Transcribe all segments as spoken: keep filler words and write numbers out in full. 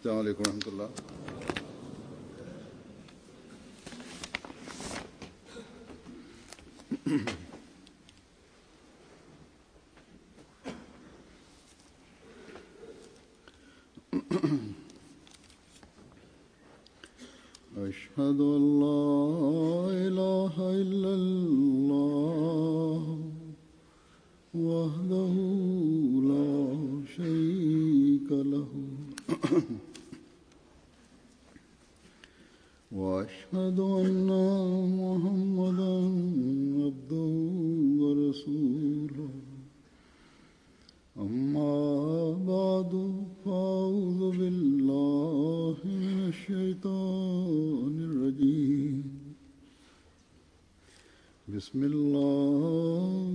السلام عليكم ورحمة الله. أشهد أن لا إله إلا الله وحده لا شريك له وأشهد أن محمدا عبده ورسوله أما بعد فأعوذ بالله من الشيطان الرجيم بسم الله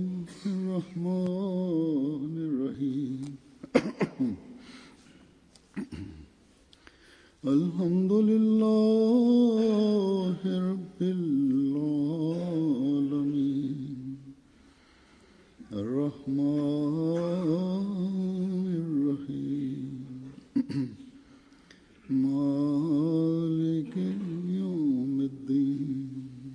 الرحمن الرحيم الحمد لله رب العالمين الرحمن الرحيم مالك يوم الدين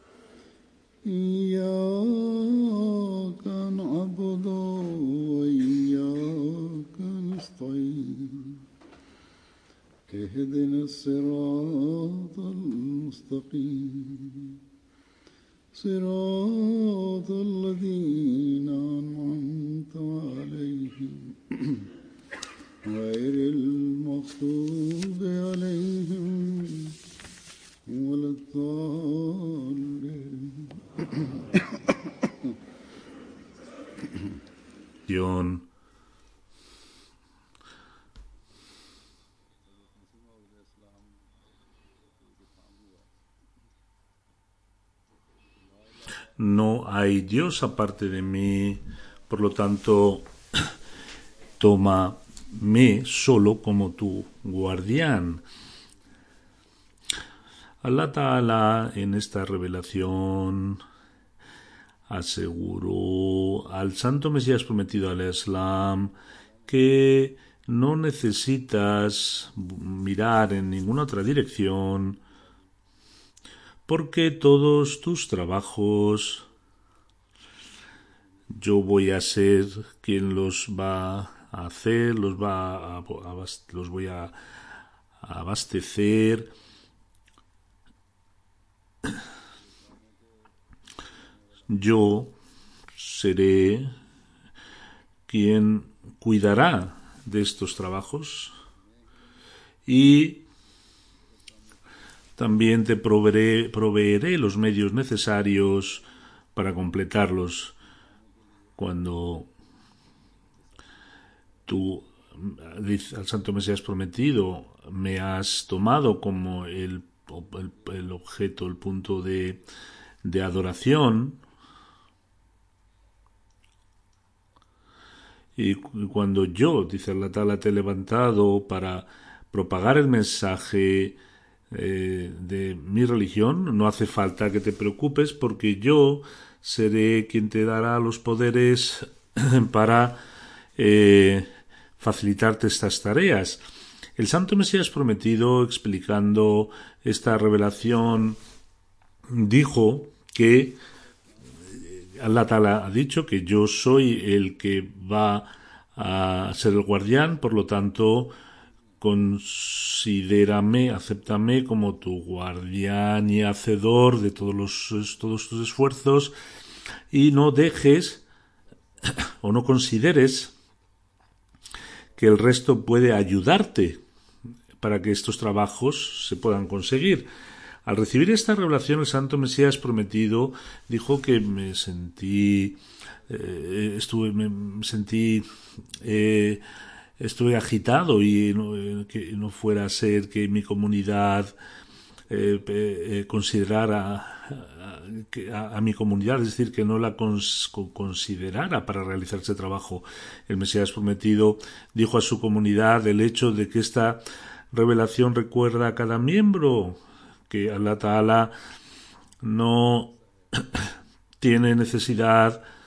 إياك نعبد وإياك نستعين اهدنا الصراط المستقيم صراط الذين أنعمت عليهم غير المغضوب عليهم ولا الضالين. No hay Dios aparte de mí, por lo tanto, tómame solo como tu guardián. Allah Ta'ala en esta revelación aseguró al Santo Mesías prometido al Islam que no necesitas mirar en ninguna otra dirección porque todos tus trabajos yo voy a ser quien los va a hacer, los va a, los voy a abastecer. Yo seré quien cuidará de estos trabajos y también te proveeré, proveeré los medios necesarios para completarlos. Cuando tú, al Santo Mesías prometido, me has tomado como el, el, el objeto, el punto de, de adoración, y cuando yo, dice Allah Ta'ala, te he levantado para propagar el mensaje eh, de mi religión, no hace falta que te preocupes porque yo seré quien te dará los poderes para eh, facilitarte estas tareas. El Santo Mesías prometido, explicando esta revelación, dijo que Allah Ta'ala ha dicho que yo soy el que va a ser el guardián, por lo tanto, considérame, acéptame como tu guardián y hacedor de todos los todos tus esfuerzos y no dejes o no consideres que el resto puede ayudarte para que estos trabajos se puedan conseguir. Al recibir esta revelación, el Santo Mesías prometido dijo que me sentí, eh, estuve, me sentí, eh, estuve agitado y no, eh, que no fuera a ser que mi comunidad eh, eh, considerara a, a, a mi comunidad, es decir, que no la cons, considerara para realizar ese trabajo. El Mesías prometido dijo a su comunidad el hecho de que esta revelación recuerda a cada miembro que Allah Ta'ala no tiene necesidad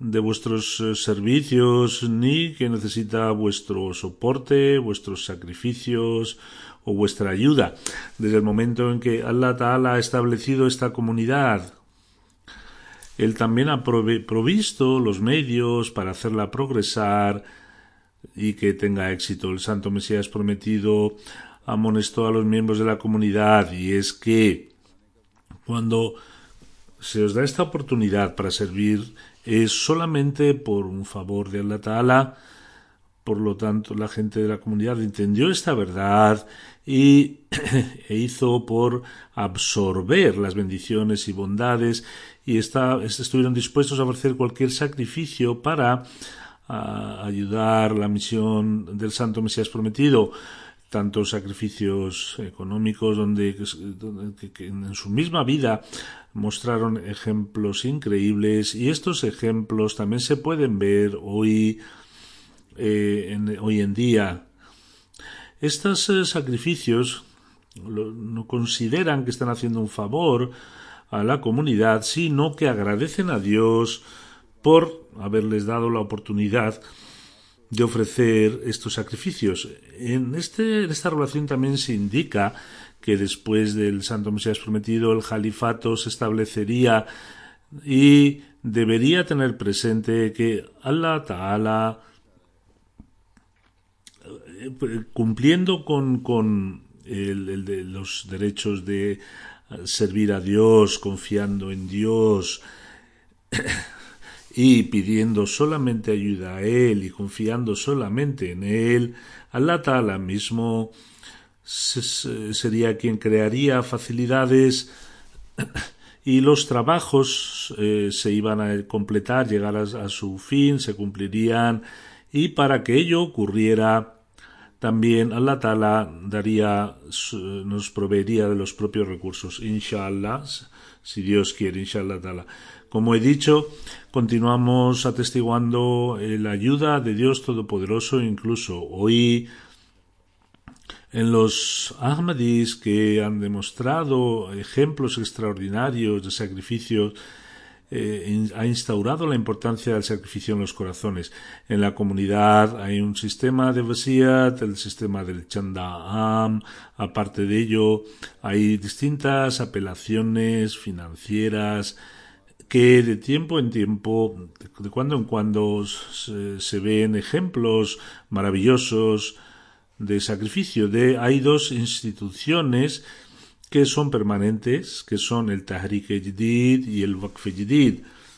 de vuestros eh, servicios, ni que necesita vuestro soporte, vuestros sacrificios o vuestra ayuda. Desde el momento en que Allah Ta'ala ha establecido esta comunidad, Él también ha provisto los medios para hacerla progresar y que tenga éxito. El Santo Mesías prometido amonestó a los miembros de la comunidad, y es que cuando se os da esta oportunidad para servir es solamente por un favor de Allah Ta'ala. Por lo tanto, la gente de la comunidad entendió esta verdad y e hizo por absorber las bendiciones y bondades, y está, estuvieron dispuestos a ofrecer cualquier sacrificio para a, ayudar la misión del Santo Mesías prometido. Tantos sacrificios económicos donde, donde que, que en su misma vida mostraron ejemplos increíbles, y estos ejemplos también se pueden ver hoy eh, en, hoy en día. Estos eh, sacrificios lo, no consideran que están haciendo un favor a la comunidad, sino que agradecen a Dios por haberles dado la oportunidad de ofrecer estos sacrificios. En, este, en esta relación también se indica que después del Santo Mesías prometido el califato se establecería, y debería tener presente que Allah Ta'ala, cumpliendo con, con el, el de los derechos de servir a Dios, confiando en Dios y pidiendo solamente ayuda a Él y confiando solamente en Él, Allah Ta'ala mismo sería quien crearía facilidades y los trabajos eh, se iban a completar, llegar a, a su fin, se cumplirían, y para que ello ocurriera también Allah Ta'ala daría, nos proveería de los propios recursos, inshallah, si Dios quiere, inshallah Ta'ala. Como he dicho, continuamos atestiguando la ayuda de Dios Todopoderoso, incluso hoy en los Ahmadis, que han demostrado ejemplos extraordinarios de sacrificios. Eh, ha instaurado la importancia del sacrificio en los corazones. En la comunidad hay un sistema de Wasiyat, el sistema del Chanda'am. Aparte de ello, hay distintas apelaciones financieras que de tiempo en tiempo, de cuando en cuando, se, se ven ejemplos maravillosos de sacrificio. De, hay dos instituciones que son permanentes, que son el Tahrik-e-Jadid y el Waqf-e-Jadid.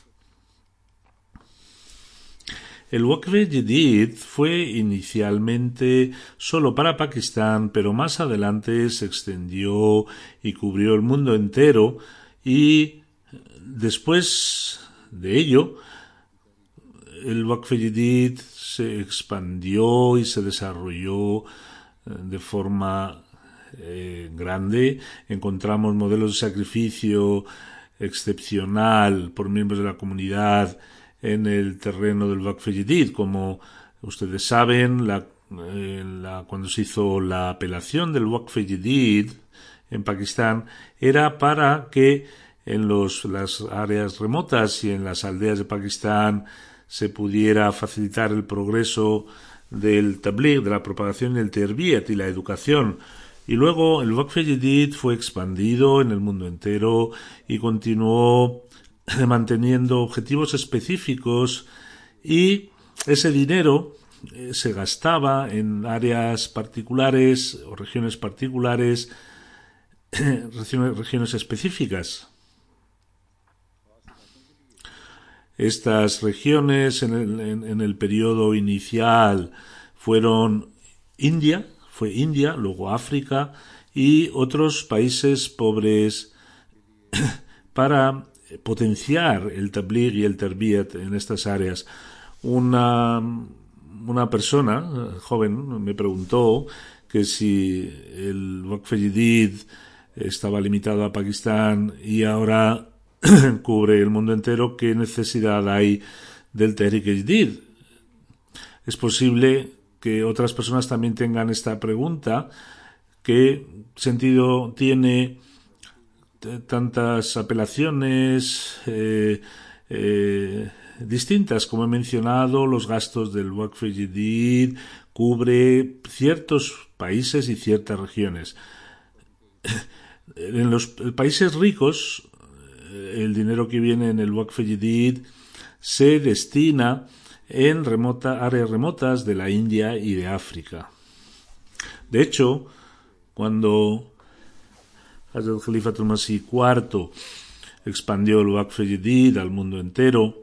El Waqf-e-Jadid fue inicialmente solo para Pakistán, pero más adelante se extendió y cubrió el mundo entero, y después de ello el Waqf-e-Jadid se expandió y se desarrolló de forma Eh, grande. Encontramos modelos de sacrificio excepcional por miembros de la comunidad en el terreno del Waqf-e-Jadid. Como ustedes saben, la, eh, la, cuando se hizo la apelación del Waqf-e-Jadid en Pakistán, era para que en los, las áreas remotas y en las aldeas de Pakistán se pudiera facilitar el progreso del tabligh, de la propagación del terbiyat y la educación. Y luego el Waqf-e-Jadid fue expandido en el mundo entero y continuó manteniendo objetivos específicos, y ese dinero eh, se gastaba en áreas particulares o regiones particulares, regiones, regiones específicas. Estas regiones en el, en, en el periodo inicial fueron India, fue India, luego África y otros países pobres, para potenciar el tabligh y el terbiyat en estas áreas. Una, una persona joven me preguntó que si el Waqf-e-Jadid estaba limitado a Pakistán y ahora cubre el mundo entero, ¿qué necesidad hay del Tahrik-e-Jadid? Es posible que otras personas también tengan esta pregunta: ¿qué sentido tiene tantas apelaciones, eh, eh, distintas. Como he mencionado, los gastos del Waqf Jadid cubre ciertos países y ciertas regiones. En los países ricos, el dinero que viene en el Waqf Jadid se destina en remota, áreas remotas de la India y de África. De hecho, cuando Hazrat Khalifatul al-Masih cuarto expandió el Waqf Jadid al mundo entero,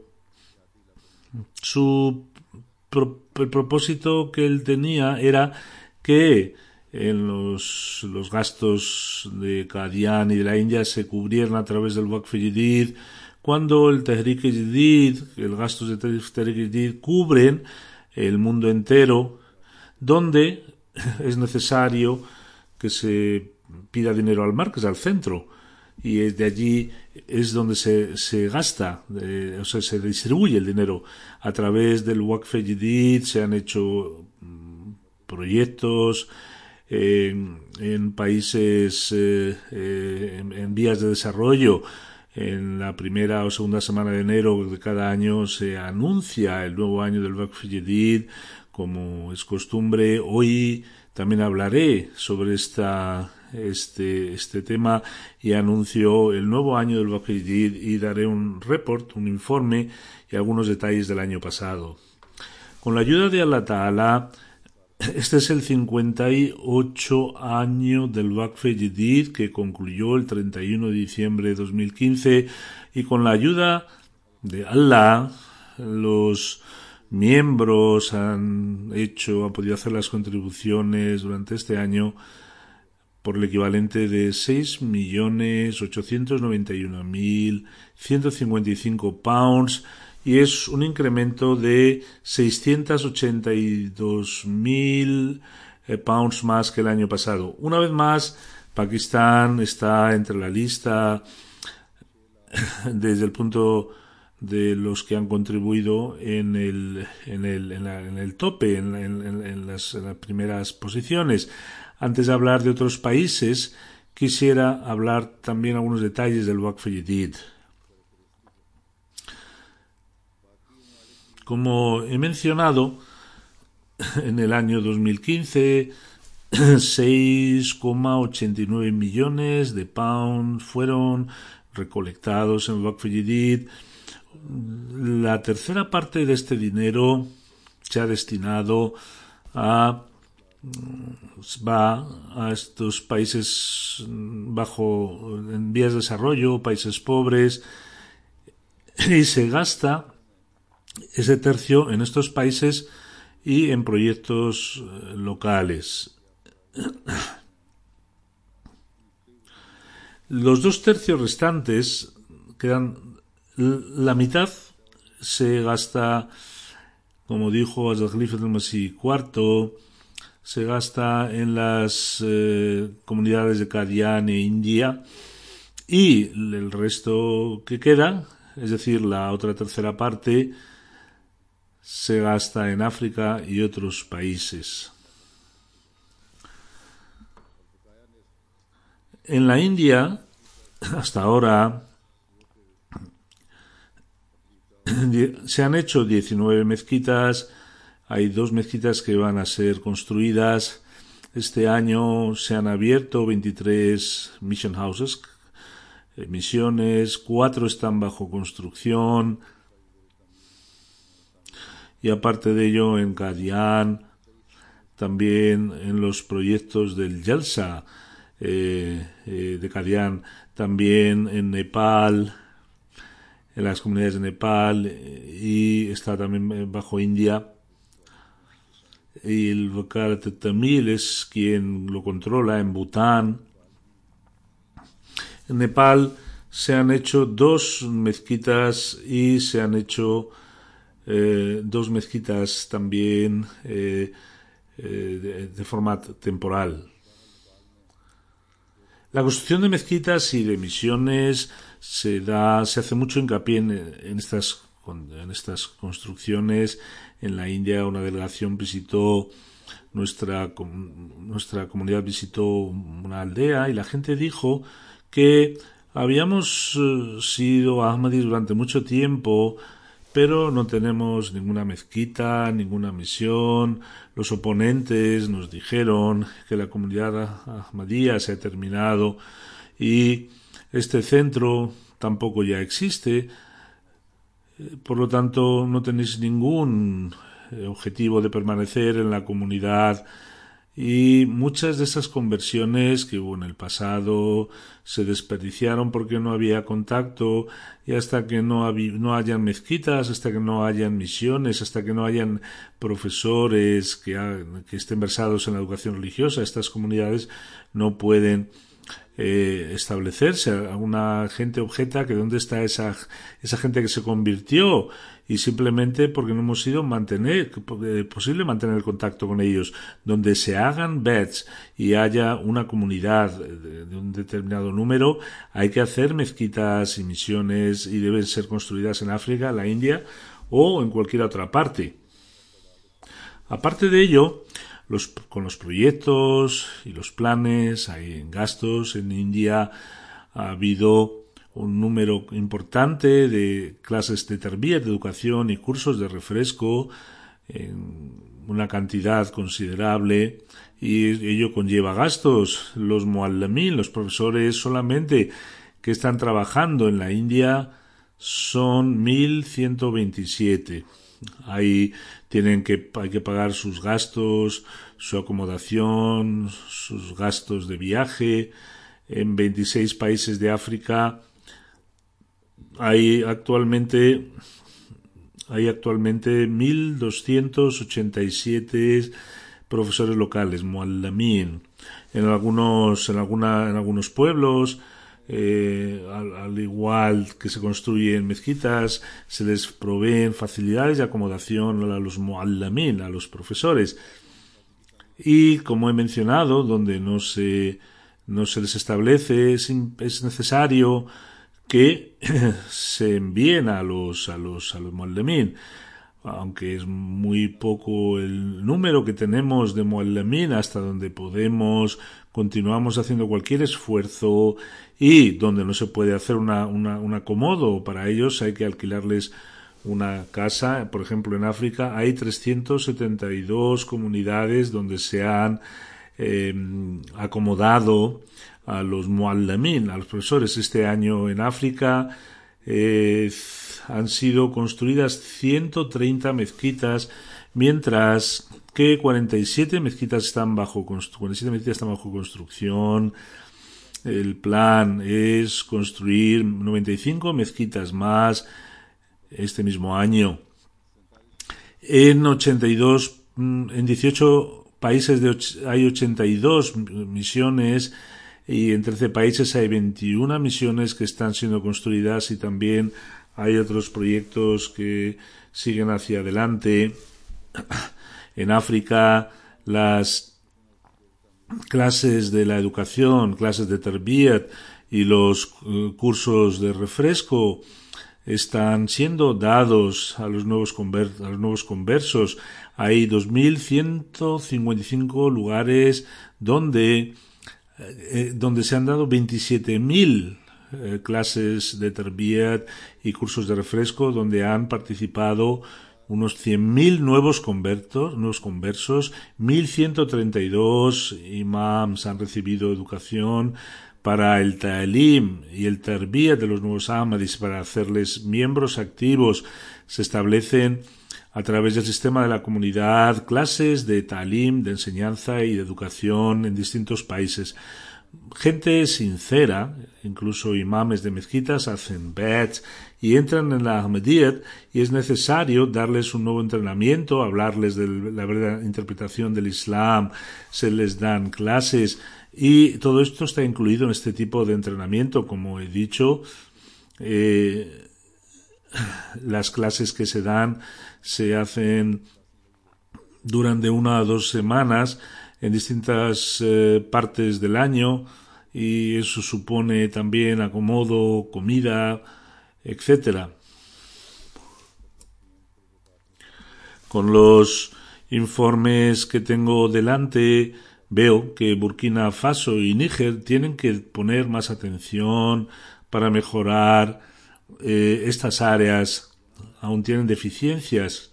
su pro, el propósito que él tenía era que en los, los gastos de Qadian y de la India se cubrieran a través del Waqf Jadid, cuando el Tehrik Jadid, el gasto de Tehrik Jadid cubren el mundo entero, donde es necesario que se pida dinero al mar, que es al centro, y de allí es donde se, se gasta, eh, o sea, se distribuye el dinero. A través del Waqf Jadid se han hecho mm, proyectos eh, en países eh, eh, en, en vías de desarrollo. En la primera o segunda semana de enero de cada año se anuncia el nuevo año del Waqf Jadid, como es costumbre. Hoy también hablaré sobre esta, este, este tema y anuncio el nuevo año del Waqf Jadid y daré un report, un informe y algunos detalles del año pasado. Con la ayuda de Allah Ta'ala, este es el cincuenta y ocho año del Waqf Jadid, que concluyó el treinta y uno de diciembre de dos mil quince, y con la ayuda de Allah, los miembros han hecho, han podido hacer las contribuciones durante este año por el equivalente de seis millones ochocientos noventa y uno mil ciento cincuenta y cinco pounds, y es un incremento de seiscientos ochenta y dos mil eh, pounds más que el año pasado. Una vez más, Pakistán está entre la lista desde el punto de los que han contribuido en el en el en, la, en el tope, en, en, en, las, en las primeras posiciones. Antes de hablar de otros países, quisiera hablar también algunos detalles del Waqf Jadid. Como he mencionado, en el año dos mil quince, seis coma ochenta y nueve millones de pounds fueron recolectados en Waqf Jadid. La tercera parte de este dinero se ha destinado a va a estos países bajo en vías de desarrollo, países pobres, y se gasta ese tercio en estos países y en proyectos locales. Los dos tercios restantes quedan. La mitad se gasta, como dijo Hazrat Khalifatul al-Masih cuarto, se gasta en las eh, comunidades de Qadian e India, y el resto que queda, es decir, la otra tercera parte, se gasta en África y otros países. En la India, hasta ahora, se han hecho diecinueve mezquitas, hay dos mezquitas que van a ser construidas. Este año se han abierto veintitrés mission houses, misiones, cuatro están bajo construcción, y aparte de ello en Qadian, también en los proyectos del Jalsa eh, eh, de Qadian, también en Nepal, en las comunidades de Nepal, y está también bajo India, y el Wakalat Tamil es quien lo controla en Bután. En Nepal se han hecho dos mezquitas y se han hecho eh, dos mezquitas también eh, eh, de, de forma temporal. La construcción de mezquitas y de misiones se da, se hace mucho hincapié en, en estas en estas construcciones. En la India una delegación visitó nuestra nuestra comunidad visitó una aldea y la gente dijo que habíamos sido Ahmadis durante mucho tiempo pero no tenemos ninguna mezquita, ninguna misión. Los oponentes nos dijeron que la comunidad Ahmadía se ha terminado y este centro tampoco ya existe. Por lo tanto, no tenéis ningún objetivo de permanecer en la comunidad. Y muchas de esas conversiones que hubo en el pasado se desperdiciaron porque no había contacto, y hasta que no, hab- no hayan mezquitas, hasta que no hayan misiones, hasta que no hayan profesores que, ha- que estén versados en la educación religiosa, estas comunidades no pueden eh, establecerse. Alguna gente objeta que dónde está esa, esa gente que se convirtió, y simplemente porque no hemos sido mantener, eh, posible mantener el contacto con ellos. Donde se hagan bets y haya una comunidad de, de un determinado número, hay que hacer mezquitas y misiones, y deben ser construidas en África, la India o en cualquier otra parte. Aparte de ello, los, con los proyectos y los planes, hay gastos. En India ha habido un número importante de clases de tarbiyat, de educación y cursos de refresco, en una cantidad considerable, y ello conlleva gastos. Los muallamin, los profesores solamente que están trabajando en la India, son mil ciento veintisiete. Ahí tienen que, hay que pagar sus gastos, su acomodación, sus gastos de viaje. En veintiséis países de África hay actualmente hay actualmente mil doscientos ochenta y siete profesores locales, muallamin. En algunos en alguna en algunos pueblos, eh, al, al igual que se construyen mezquitas, se les proveen facilidades de acomodación a los muallamin, a los profesores. Y como he mencionado, donde no se no se les establece, es, es necesario que se envíen a los a los a los muallamin, aunque es muy poco el número que tenemos de muallamin, hasta donde podemos continuamos haciendo cualquier esfuerzo, y donde no se puede hacer una, una, un acomodo para ellos hay que alquilarles una casa. Por ejemplo, en África hay trescientas setenta y dos comunidades donde se han eh, acomodado a los muallamin, a los profesores. Este año en África eh, han sido construidas ciento treinta mezquitas, mientras que cuarenta y siete mezquitas están bajo cuarenta y siete mezquitas están bajo construcción. El plan es construir noventa y cinco mezquitas más este mismo año. En ochenta y dos, en dieciocho países de, hay ochenta y dos misiones, y en trece países hay veintiuna misiones que están siendo construidas, y también hay otros proyectos que siguen hacia adelante. En África, las clases de la educación, clases de tarbiyat y los uh, cursos de refresco están siendo dados a los nuevos conver- a los nuevos conversos. Hay dos mil ciento cincuenta y cinco lugares donde eh, donde se han dado veintisiete mil eh, clases de tarbiyat y cursos de refresco, donde han participado unos cien mil nuevos convertos, nuevos conversos. mil ciento treinta y dos imams han recibido educación para el ta'lim y el tarbiyat de los nuevos ahmadis, para hacerles miembros activos. Se establecen a través del sistema de la comunidad clases de ta'lim, de enseñanza y de educación en distintos países. Gente sincera, incluso imames de mezquitas, hacen bets y entran en la Ahmadiyyat, y es necesario darles un nuevo entrenamiento, hablarles de la verdadera interpretación del Islam, se les dan clases, y todo esto está incluido en este tipo de entrenamiento. Como he dicho, eh, las clases que se dan se hacen durante una o dos semanas en distintas eh, partes del año, y eso supone también acomodo, comida, etcétera. Con los informes que tengo delante, veo que Burkina Faso y Níger tienen que poner más atención para mejorar eh, estas áreas aún tienen deficiencias.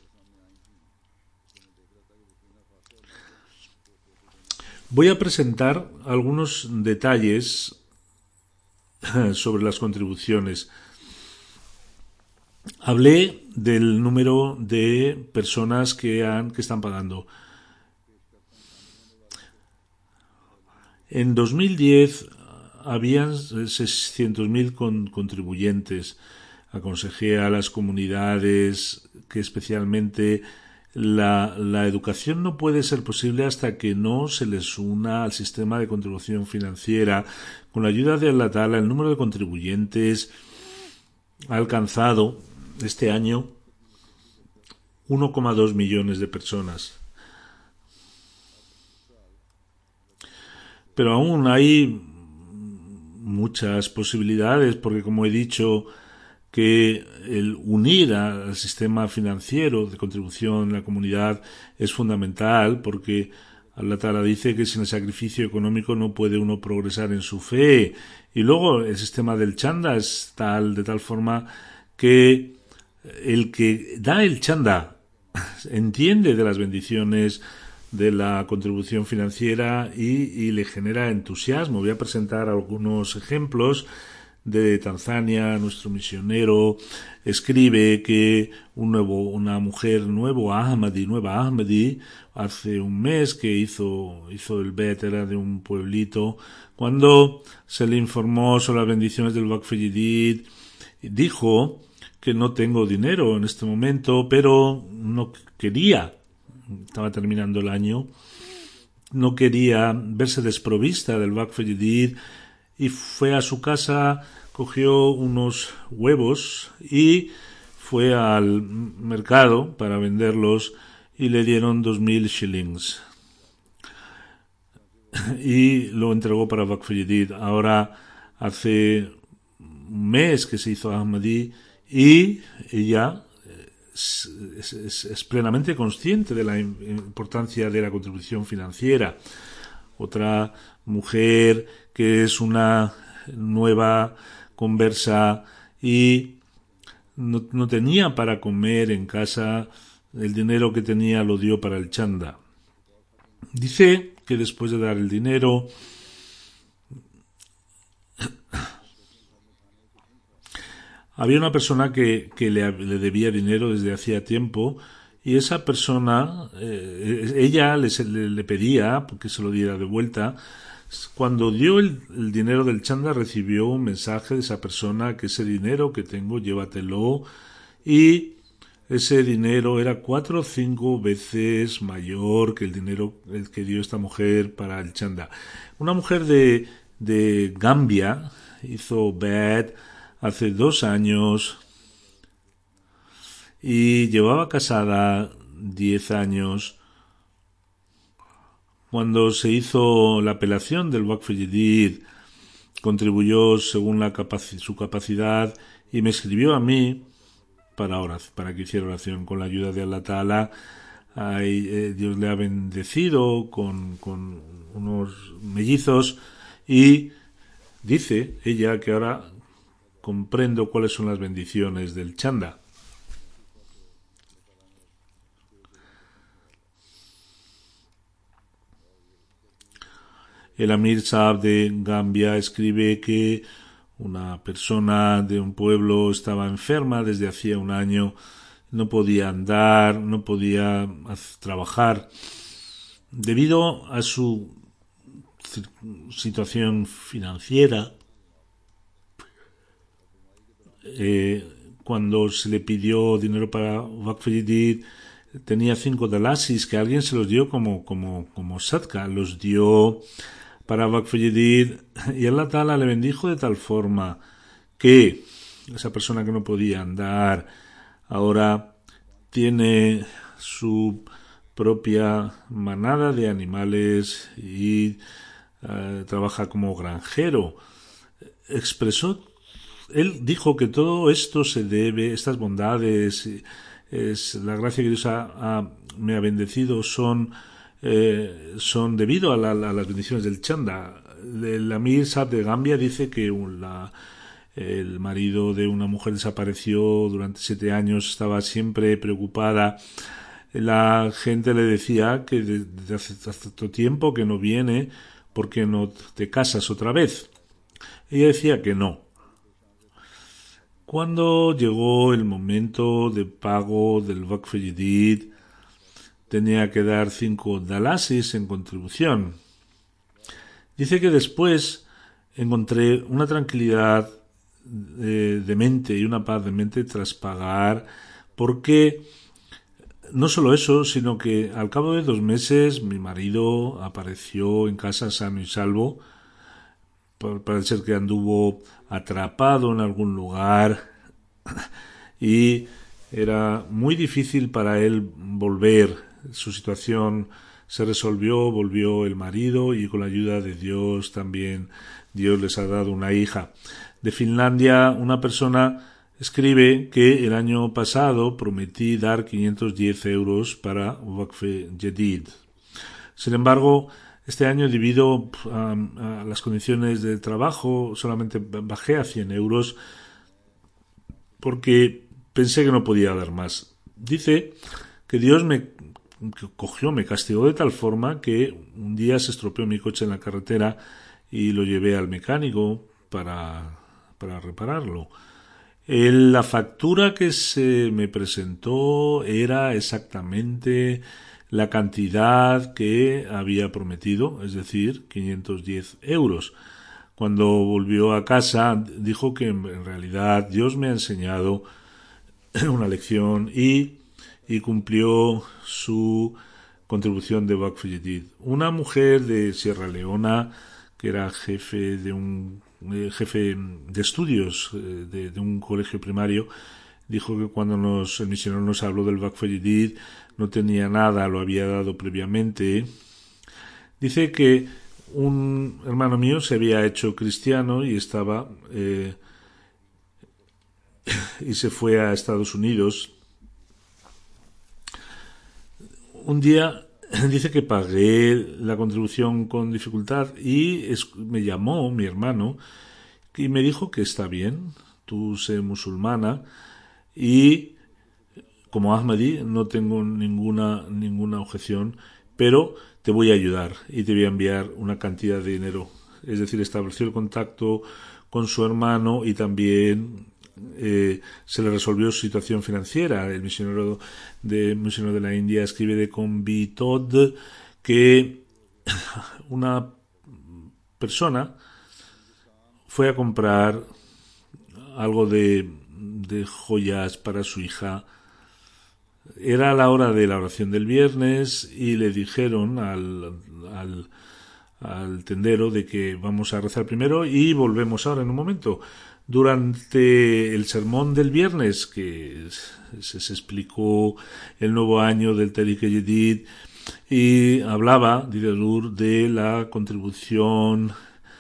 Voy a presentar algunos detalles sobre las contribuciones. Hablé del número de personas que han que están pagando. En dos mil diez habían seiscientos mil con, contribuyentes. Aconsejé a las comunidades que especialmente la, la educación no puede ser posible hasta que no se les una al sistema de contribución financiera. Con la ayuda de Allah Ta'ala, el número de contribuyentes ha alcanzado este año uno coma dos millones de personas. Pero aún hay muchas posibilidades, porque como he dicho, que el unir al sistema financiero de contribución en la comunidad es fundamental, porque Allah Ta'ala dice que sin el sacrificio económico no puede uno progresar en su fe. Y luego el sistema del chanda es tal, de tal forma que el que da el chanda entiende de las bendiciones de la contribución financiera y, y le genera entusiasmo. Voy a presentar algunos ejemplos. De Tanzania, nuestro misionero escribe que un nuevo, una mujer nuevo Ahmadi, nueva Ahmadi, hace un mes que hizo, hizo el bet, era de un pueblito, cuando se le informó sobre las bendiciones del Waqf Jadid, dijo que no tengo dinero en este momento, pero no quería, estaba terminando el año, no quería verse desprovista del Waqf Jadid, y fue a su casa, cogió unos huevos y fue al mercado para venderlos y le dieron dos mil shillings. Y lo entregó para Waqf Jadid. Ahora hace un mes que se hizo Ahmadi y ella es, es, es plenamente consciente de la importancia de la contribución financiera. Otra mujer que es una nueva conversa y no, no tenía para comer en casa, el dinero que tenía lo dio para el chanda. Dice que después de dar el dinero había una persona que, que le, le debía dinero desde hacía tiempo y esa persona, eh, ella le, le, le pedía que se lo diera de vuelta. Cuando dio el, el dinero del chanda recibió un mensaje de esa persona que ese dinero que tengo llévatelo, y ese dinero era cuatro o cinco veces mayor que el dinero el que dio esta mujer para el chanda. Una mujer de, de Gambia hizo bet hace dos años y llevaba casada diez años. Cuando se hizo la apelación del Waqf Jadid, contribuyó según la capac- su capacidad y me escribió a mí para, oración, para que hiciera oración. Con la ayuda de Allah Ta'ala, ay, eh, Dios le ha bendecido con, con unos mellizos y dice ella que ahora comprendo cuáles son las bendiciones del chanda. El Amir Saab de Gambia escribe que una persona de un pueblo estaba enferma desde hacía un año, no podía andar, no podía trabajar. Debido a su situación financiera, eh, cuando se le pidió dinero para Waqf Jadid, tenía cinco dalasis que alguien se los dio como, como, como sadka, los dio para Waqf Jadid, y Allah Ta'ala le bendijo de tal forma que esa persona que no podía andar ahora tiene su propia manada de animales y uh, trabaja como granjero. Expresó, él dijo que todo esto se debe, estas bondades, es la gracia que Dios ha, ha, me ha bendecido, son Eh, son debido a, la, a las bendiciones del chanda. El Amir Saab de Gambia dice que la, el marido de una mujer desapareció durante siete años, estaba siempre preocupada. La gente le decía que desde hace tanto tiempo que no viene, ¿por qué no te casas otra vez? Ella decía que no. Cuando llegó el momento de pago del Waqf Jadid, tenía que dar cinco dalasis en contribución. Dice que después encontré una tranquilidad de, de mente y una paz de mente tras pagar, porque no solo eso, sino que al cabo de dos meses mi marido apareció en casa sano y salvo. Parece ser que anduvo atrapado en algún lugar y era muy difícil para él volver. Su situación se resolvió, volvió el marido y con la ayuda de Dios también Dios les ha dado una hija. De Finlandia, una persona escribe que el año pasado prometí dar quinientos diez euros para Waqf Jadid. Sin embargo, este año, debido a, a las condiciones de trabajo, solamente bajé a cien euros porque pensé que no podía dar más. Dice que Dios me cogió, me castigó de tal forma que un día se estropeó mi coche en la carretera y lo llevé al mecánico para, para repararlo. El, la factura que se me presentó era exactamente la cantidad que había prometido, es decir, quinientos diez euros. Cuando volvió a casa dijo que en realidad Dios me ha enseñado una lección y, y cumplió su contribución de Waqf Jadid. Una mujer de Sierra Leona que era jefe de un eh, jefe de estudios eh, de, de un colegio primario, dijo que cuando nos, el misionero nos habló del Waqf Jadid no tenía nada, lo había dado previamente. Dice que un hermano mío se había hecho cristiano y estaba eh, y se fue a Estados Unidos. Un día dice que pagué la contribución con dificultad y es, me llamó mi hermano y me dijo que está bien, tú sé musulmana y como Ahmadi no tengo ninguna ninguna objeción, pero te voy a ayudar y te voy a enviar una cantidad de dinero. Es decir, estableció el contacto con su hermano y también eh, se le resolvió su situación financiera. El misionero de, misionero de la India escribe de Convitod que una persona fue a comprar algo de, de joyas para su hija. Era la hora de la oración del viernes y le dijeron al, al, al tendero de que vamos a rezar primero y volvemos ahora en un momento. Durante el sermón del viernes, que se, se explicó el nuevo año del Tariq Jadid y hablaba, Didelur, de la contribución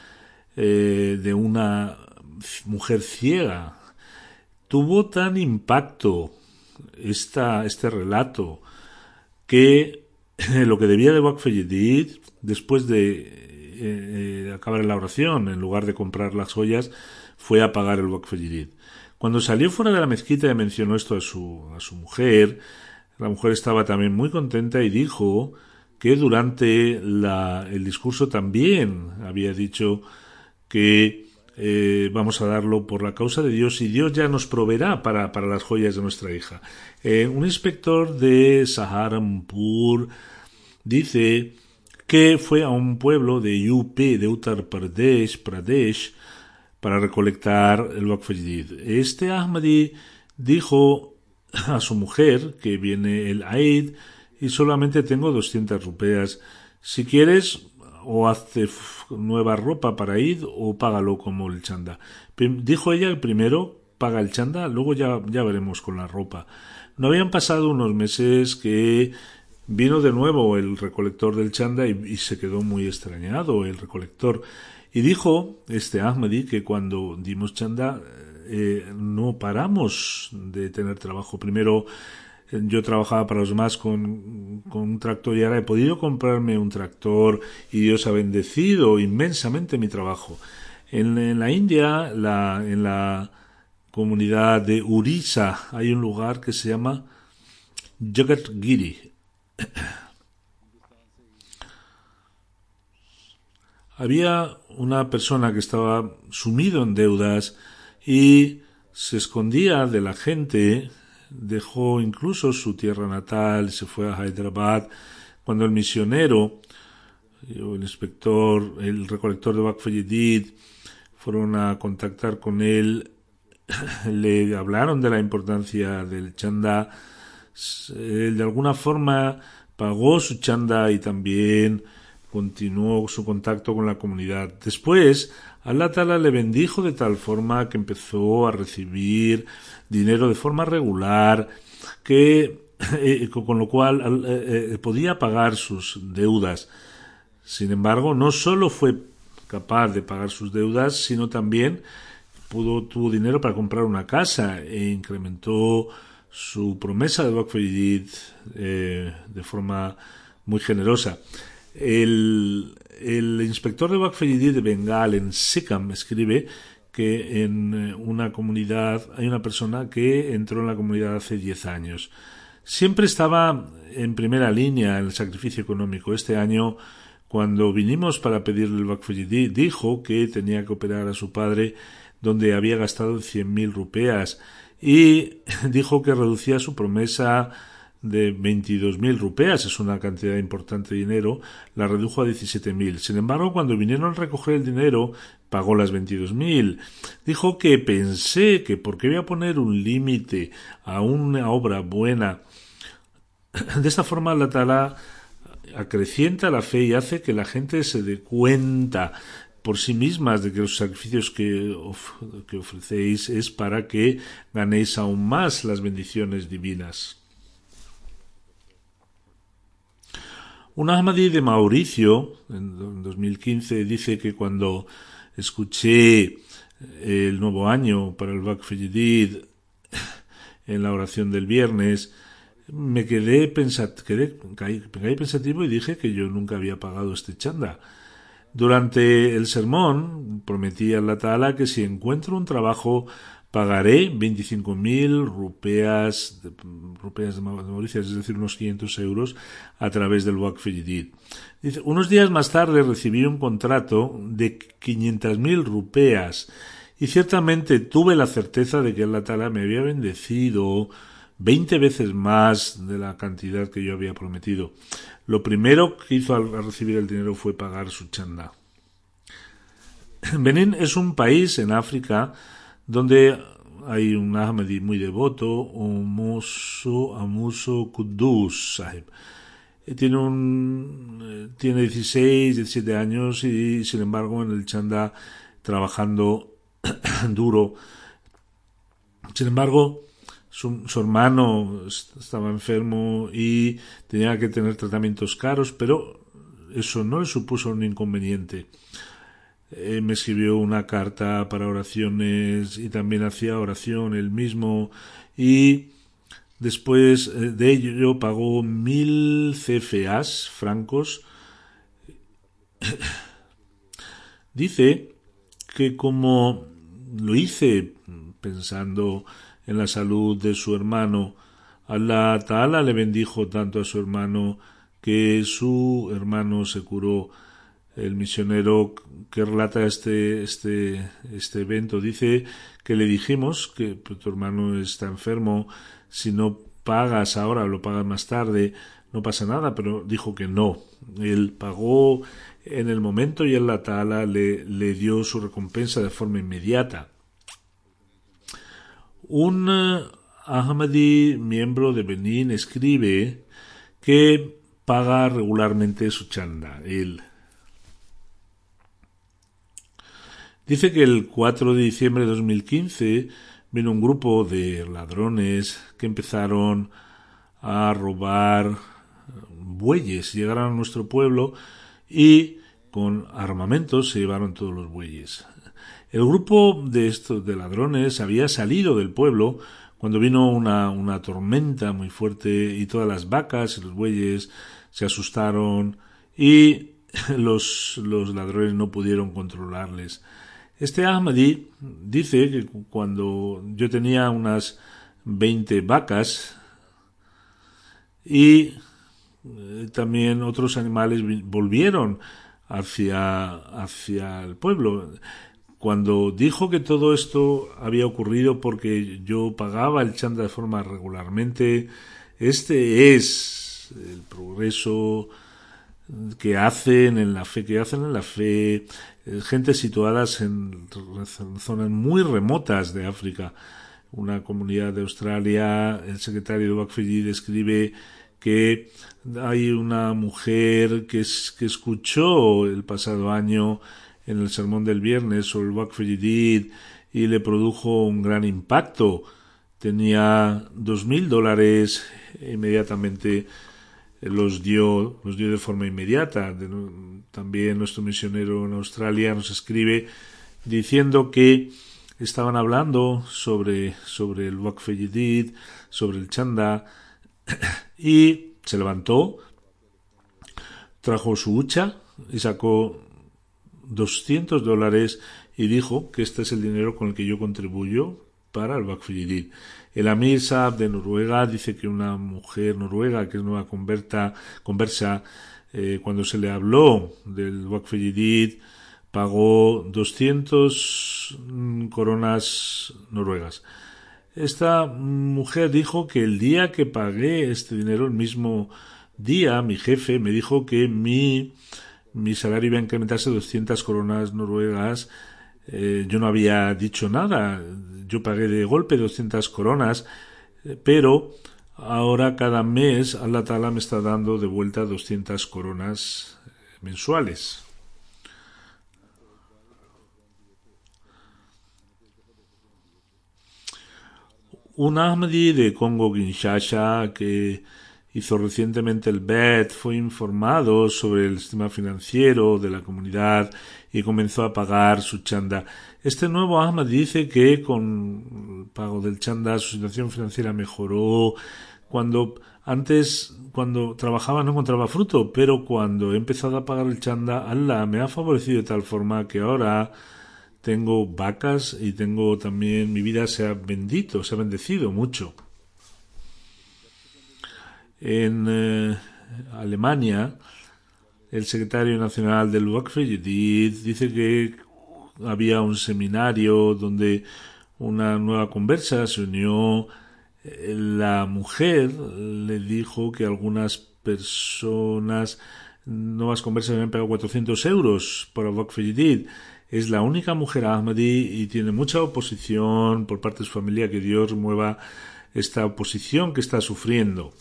eh, de una mujer ciega. Tuvo tan impacto esta, este relato que lo que debía de Waqf Jadid, después de eh, eh, acabar la oración, en lugar de comprar las joyas, fue a pagar el Waqf Jadid. Cuando salió fuera de la mezquita y mencionó esto a su, a su mujer, la mujer estaba también muy contenta y dijo que durante la, el discurso también había dicho que eh, vamos a darlo por la causa de Dios y Dios ya nos proveerá para, para las joyas de nuestra hija. Eh, un inspector de Saharanpur dice que fue a un pueblo de U P, de Uttar Pradesh, Pradesh, para recolectar el Waqf Jadid. Este Ahmadi dijo a su mujer que viene el Eid y solamente tengo doscientas rupeas. Si quieres, o hazte nueva ropa para Eid o págalo como el chanda. Dijo ella primero, paga el chanda, luego ya, ya veremos con la ropa. No habían pasado unos meses que vino de nuevo el recolector del chanda y, y se quedó muy extrañado el recolector. Y dijo este Ahmadi que cuando dimos chanda eh, no paramos de tener trabajo. Primero eh, yo trabajaba para los demás con, con un tractor y ahora he podido comprarme un tractor y Dios ha bendecido inmensamente mi trabajo. En, en la India, la, en la comunidad de Urisa, hay un lugar que se llama Jagatgiri. Había una persona que estaba sumido en deudas y se escondía de la gente, dejó incluso su tierra natal, se fue a Hyderabad. Cuando el misionero, el inspector, el recolector de Waqf Jadid fueron a contactar con él, le hablaron de la importancia del chanda. Él de alguna forma pagó su chanda y también continuó su contacto con la comunidad. Después, Allah Ta'ala le bendijo de tal forma que empezó a recibir dinero de forma regular, que eh, con lo cual eh, eh, podía pagar sus deudas. Sin embargo, no solo fue capaz de pagar sus deudas, sino también pudo, tuvo dinero para comprar una casa e incrementó su promesa de Waqf Jadid eh, de forma muy generosa. El, el inspector de Waqf Jadid de Bengal, en Sikkim, escribe que en una comunidad hay una persona que entró en la comunidad hace diez años. Siempre estaba en primera línea en el sacrificio económico. Este año, cuando vinimos para pedirle el Waqf Jadid, dijo que tenía que operar a su padre, donde había gastado cien mil rupeas, y dijo que reducía su promesa de veintidós mil rupeas, es una cantidad importante de dinero, la redujo a diecisiete mil. Sin embargo, cuando vinieron a recoger el dinero, pagó las veintidós mil. Dijo que pensé que por qué voy a poner un límite a una obra buena. De esta forma, Allah Ta'ala acrecienta la fe y hace que la gente se dé cuenta por sí mismas de que los sacrificios que, of que ofrecéis es para que ganéis aún más las bendiciones divinas. Un Ahmadi de Mauricio, en dos mil quince, dice que cuando escuché el nuevo año para el Waqf Jadid en la oración del viernes, me quedé, pensat quedé caí, caí pensativo y dije que yo nunca había pagado este chanda. Durante el sermón prometí a Allah Ta'ala que si encuentro un trabajo pagaré veinticinco mil rupeas de, rupeas de Mauricio, es decir, unos quinientos euros a través del Waqf Jadid. Dice, unos días más tarde recibí un contrato de quinientas mil rupeas y ciertamente tuve la certeza de que Allah Ta'ala me había bendecido veinte veces más de la cantidad que yo había prometido. Lo primero que hizo al recibir el dinero fue pagar su chanda. Benín es un país en África donde hay un Ahmadi muy devoto, Omoso Amuso Kudus Sahib. Tiene un tiene dieciséis, diecisiete años y sin embargo en el chanda trabajando duro. Sin embargo, Su, su hermano estaba enfermo y tenía que tener tratamientos caros, pero eso no le supuso un inconveniente. Eh, me escribió una carta para oraciones y también hacía oración él mismo, y después de ello pagó mil C F As francos. Dice que como lo hice pensando en la salud de su hermano, Allah Ta'ala le bendijo tanto a su hermano que su hermano se curó. El misionero que relata este, este, este evento dice que le dijimos que tu hermano está enfermo, si no pagas ahora o lo pagas más tarde, no pasa nada, pero dijo que no. Él pagó en el momento y Allah Ta'ala le, le dio su recompensa de forma inmediata. Un Ahmadi miembro de Benín escribe que paga regularmente su chanda. Él dice que el cuatro de diciembre de dos mil quince vino un grupo de ladrones que empezaron a robar bueyes. Llegaron a nuestro pueblo y con armamentos se llevaron todos los bueyes. El grupo de estos de ladrones había salido del pueblo cuando vino una, una tormenta muy fuerte y todas las vacas y los bueyes se asustaron y los, los ladrones no pudieron controlarles. Este Ahmadi dice que cuando yo tenía unas veinte vacas y eh, también otros animales volvieron hacia, hacia el pueblo. Cuando dijo que todo esto había ocurrido porque yo pagaba el chanda de forma regularmente, este es el progreso que hacen en la fe, que hacen en la fe, gente situadas en zonas muy remotas de África. Una comunidad de Australia, el secretario de Waqf describe que hay una mujer que, es, que escuchó el pasado año en el sermón del viernes sobre el Waqf Jadid y le produjo un gran impacto. Tenía dos mil dólares e inmediatamente los dio, los dio de forma inmediata. De, también nuestro misionero en Australia nos escribe diciendo que estaban hablando sobre, sobre el Waqf Jadid, sobre el chanda, y se levantó, trajo su hucha y sacó doscientos dólares y dijo que este es el dinero con el que yo contribuyo para el Waqf Jadid. El Amir Saab de Noruega dice que una mujer noruega que es nueva converta, conversa, eh, cuando se le habló del Waqf Jadid, pagó doscientas coronas noruegas. Esta mujer dijo que el día que pagué este dinero, el mismo día, mi jefe me dijo que mi, mi salario iba a incrementarse doscientas coronas noruegas. Eh, yo no había dicho nada. Yo pagué de golpe doscientas coronas, eh, pero ahora cada mes Allah Ta'ala me está dando de vuelta doscientas coronas mensuales. Un Ahmadi de Congo-Kinshasa que hizo recientemente el B E D fue informado sobre el sistema financiero de la comunidad y comenzó a pagar su chanda. Este nuevo Ahmadi dice que con el pago del chanda su situación financiera mejoró. Cuando antes, cuando trabajaba no encontraba fruto, pero cuando he empezado a pagar el chanda, Allah me ha favorecido de tal forma que ahora tengo vacas y tengo también, mi vida se ha bendito, se ha bendecido mucho. En eh, Alemania, el secretario nacional del Waqf Jadid dice que había un seminario donde una nueva conversa se unió. La mujer le dijo que algunas personas, nuevas conversas, habían pagado cuatrocientos euros por el Waqf Jadid. Es la única mujer Ahmadi y tiene mucha oposición por parte de su familia. Que Dios mueva esta oposición que está sufriendo.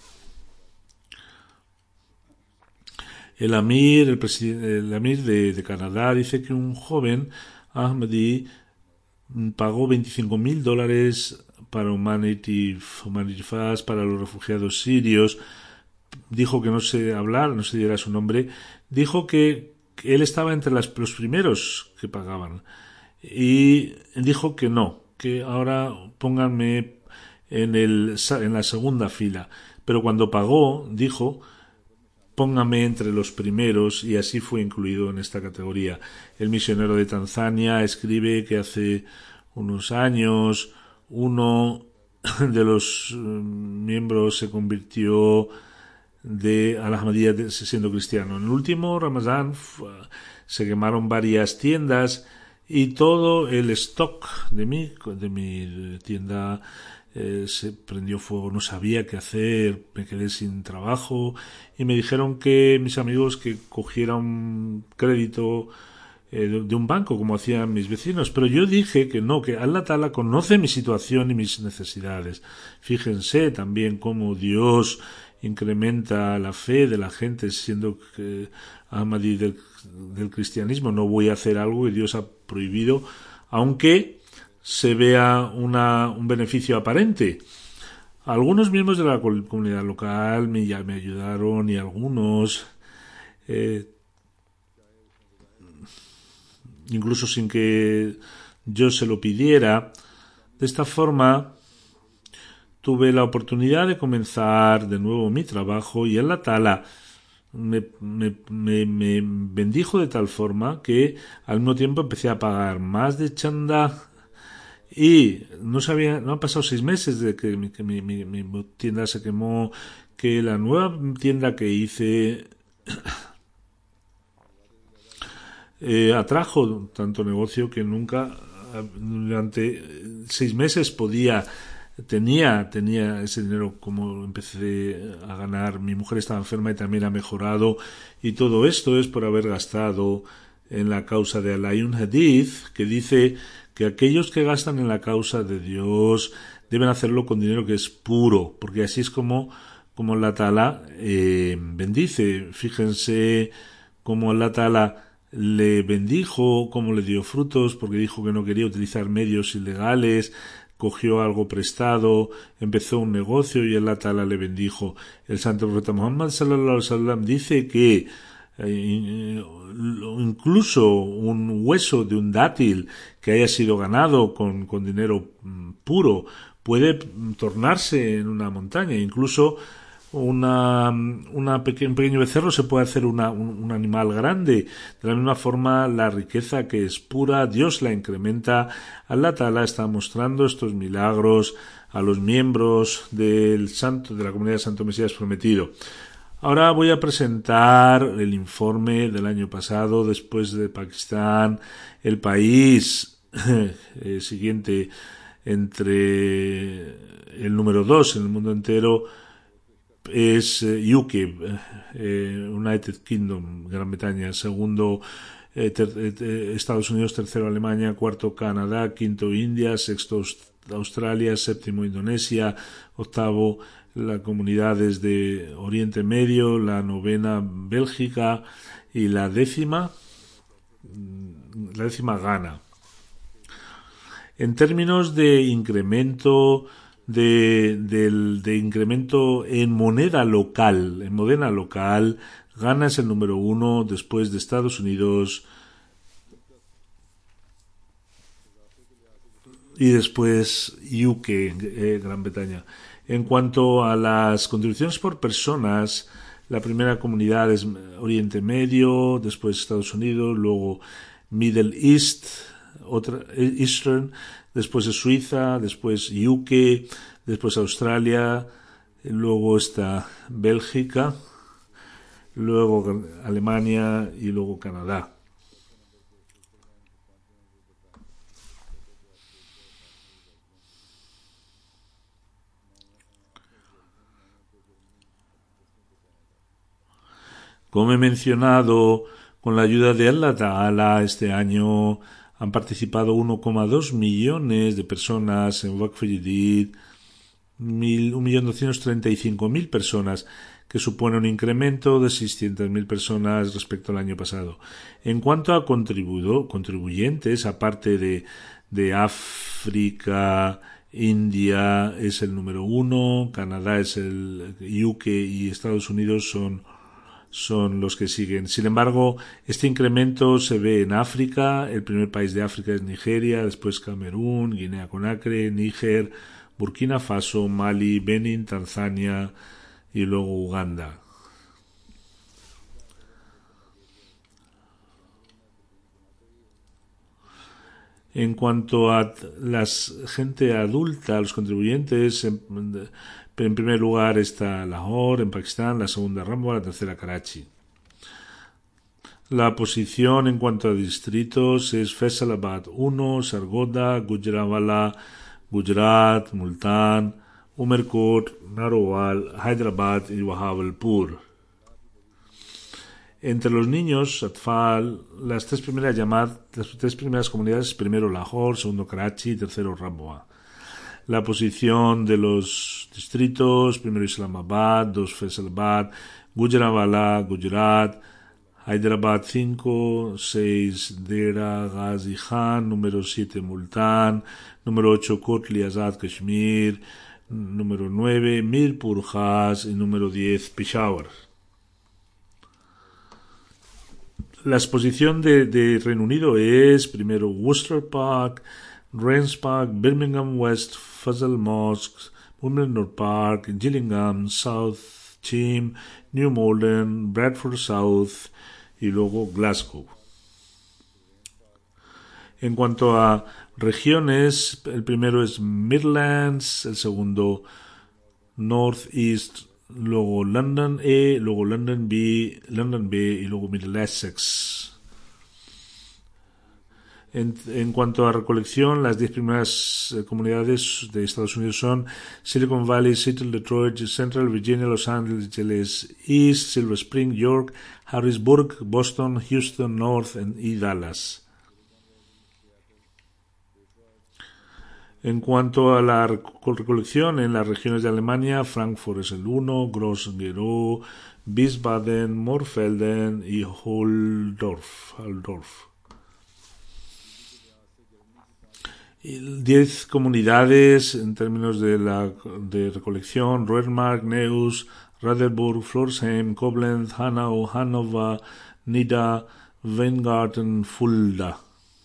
El Amir, el, el Amir de, de Canadá dice que un joven Ahmadi pagó veinticinco mil dólares para Humanity, Humanity Fast, para los refugiados sirios. Dijo que no se hablara, no se diera su nombre. Dijo que él estaba entre las, los primeros que pagaban y dijo que no, que ahora pónganme en, el, en la segunda fila, pero cuando pagó dijo póngame entre los primeros y así fue incluido en esta categoría. El misionero de Tanzania escribe que hace unos años uno de los miembros se convirtió de Al-Ahmadiyya siendo cristiano. En el último Ramadán se quemaron varias tiendas y todo el stock de mi, de mi tienda eh, se prendió fuego. No sabía qué hacer, me quedé sin trabajo y me dijeron que mis amigos que cogiera un crédito eh, de, de un banco como hacían mis vecinos, pero yo dije que no, que Allah Ta'ala conoce mi situación y mis necesidades. Fíjense también cómo Dios incrementa la fe de la gente siendo que Ahmadi del, del cristianismo. No voy a hacer algo que Dios ha prohibido, aunque se vea una, un beneficio aparente. Algunos miembros de la comunidad local me, ya me ayudaron y algunos eh, incluso sin que yo se lo pidiera. De esta forma tuve la oportunidad de comenzar de nuevo mi trabajo y Allah Ta'ala me, me, me, me bendijo de tal forma que al mismo tiempo empecé a pagar más de chanda y no sabía, no han pasado seis meses de que, mi, que mi, mi, mi tienda se quemó, que la nueva tienda que hice eh, atrajo tanto negocio que nunca durante seis meses podía tenía tenía ese dinero. Como empecé a ganar, mi mujer estaba enferma y también ha mejorado, y todo esto es por haber gastado en la causa de Allah. Hay un hadith que dice que aquellos que gastan en la causa de Dios deben hacerlo con dinero que es puro, porque así es como como Allah Ta'ala eh, bendice. Fíjense cómo Allah Ta'ala le bendijo, cómo le dio frutos, porque dijo que no quería utilizar medios ilegales, cogió algo prestado, empezó un negocio y Allah Ta'ala le bendijo. El santo profeta Muhammad sallallahu alaihi wasallam dice que eh, incluso un hueso de un dátil que haya sido ganado con, con dinero puro puede tornarse en una montaña. Incluso una, una peque, un pequeño becerro se puede hacer una, un, un animal grande. De la misma forma, la riqueza que es pura, Dios la incrementa. Allah Ta'ala está mostrando estos milagros a los miembros del santo, de la comunidad de Santo Mesías Prometido. Ahora voy a presentar el informe del año pasado. Después de Pakistán, el país eh, siguiente entre el número dos en el mundo entero es eh, U K, eh, United Kingdom, Gran Bretaña. Segundo eh, ter, eh, Estados Unidos, tercero Alemania, cuarto Canadá, quinto India, sexto Australia, séptimo Indonesia, octavo las comunidades de Oriente Medio, la novena Bélgica y la décima la décima Ghana. En términos de incremento de, de, de incremento en moneda local, en moneda local, Ghana es el número uno después de Estados Unidos y después U K, eh, Gran Bretaña. En cuanto a las contribuciones por personas, la primera comunidad es Oriente Medio, después Estados Unidos, luego Middle East, otra Eastern, después es Suiza, después U K, después Australia, luego está Bélgica, luego Alemania y luego Canadá. Como he mencionado, con la ayuda de Allah Ta'ala, este año han participado uno coma dos millones de personas en Waqf Jadid, un millón doscientos treinta y cinco mil personas, que supone un incremento de seiscientas mil personas respecto al año pasado. En cuanto a contribuido, contribuyentes, aparte de, de África, India es el número uno, Canadá es el U K y Estados Unidos son son los que siguen. Sin embargo, este incremento se ve en África. El primer país de África es Nigeria, después Camerún, Guinea-Conakry, Níger, Burkina Faso, Mali, Benín, Tanzania y luego Uganda. En cuanto a la gente adulta, los contribuyentes, en, en primer lugar está Lahore, en Pakistán, la segunda Rambla, la tercera Karachi. La posición en cuanto a distritos es Faisalabad uno, Sargodha, Gujranwala, Gujarat, Multan, Umerkot, Narowal, Hyderabad y Wahabalpur. Entre los niños, Atfal, las tres primeras llamadas, las tres primeras comunidades, primero Lahore, segundo Karachi, tercero Rambla. La posición de los distritos, primero Islamabad, dos Faisalabad, Gujranwala, Gujarat, Hyderabad cinco, seis Dera Ghazi Khan, número siete Multan, número ocho Kotli Azad Kashmir, número nueve Mirpur Khas y número diez Peshawar. La exposición de, de Reino Unido es primero Worcester Park, Rance Park, Birmingham West, Fazal Mosque, Wimbledon Park, Gillingham, South Cheam, New Malden, Bradford South y luego Glasgow. En cuanto a regiones, el primero es Midlands, el segundo North East, luego London E, luego London B, London B y luego Middlesex. En, en cuanto a recolección, las diez primeras eh, comunidades de Estados Unidos son Silicon Valley, Seattle, Detroit, Central Virginia, Los Angeles East, Silver Spring, York, Harrisburg, Boston, Houston North y Dallas. En cuanto a la recolección, en las regiones de Alemania, Frankfurt es el uno, Groß-Gerau, Wiesbaden, Morfelden y Holdorf. diez comunidades en términos de la de recolección: Reuermark, Neuss, Radeburg, Pforzheim, Koblenz, Hanau, Hannover, Nida, Weingarten, Fulda.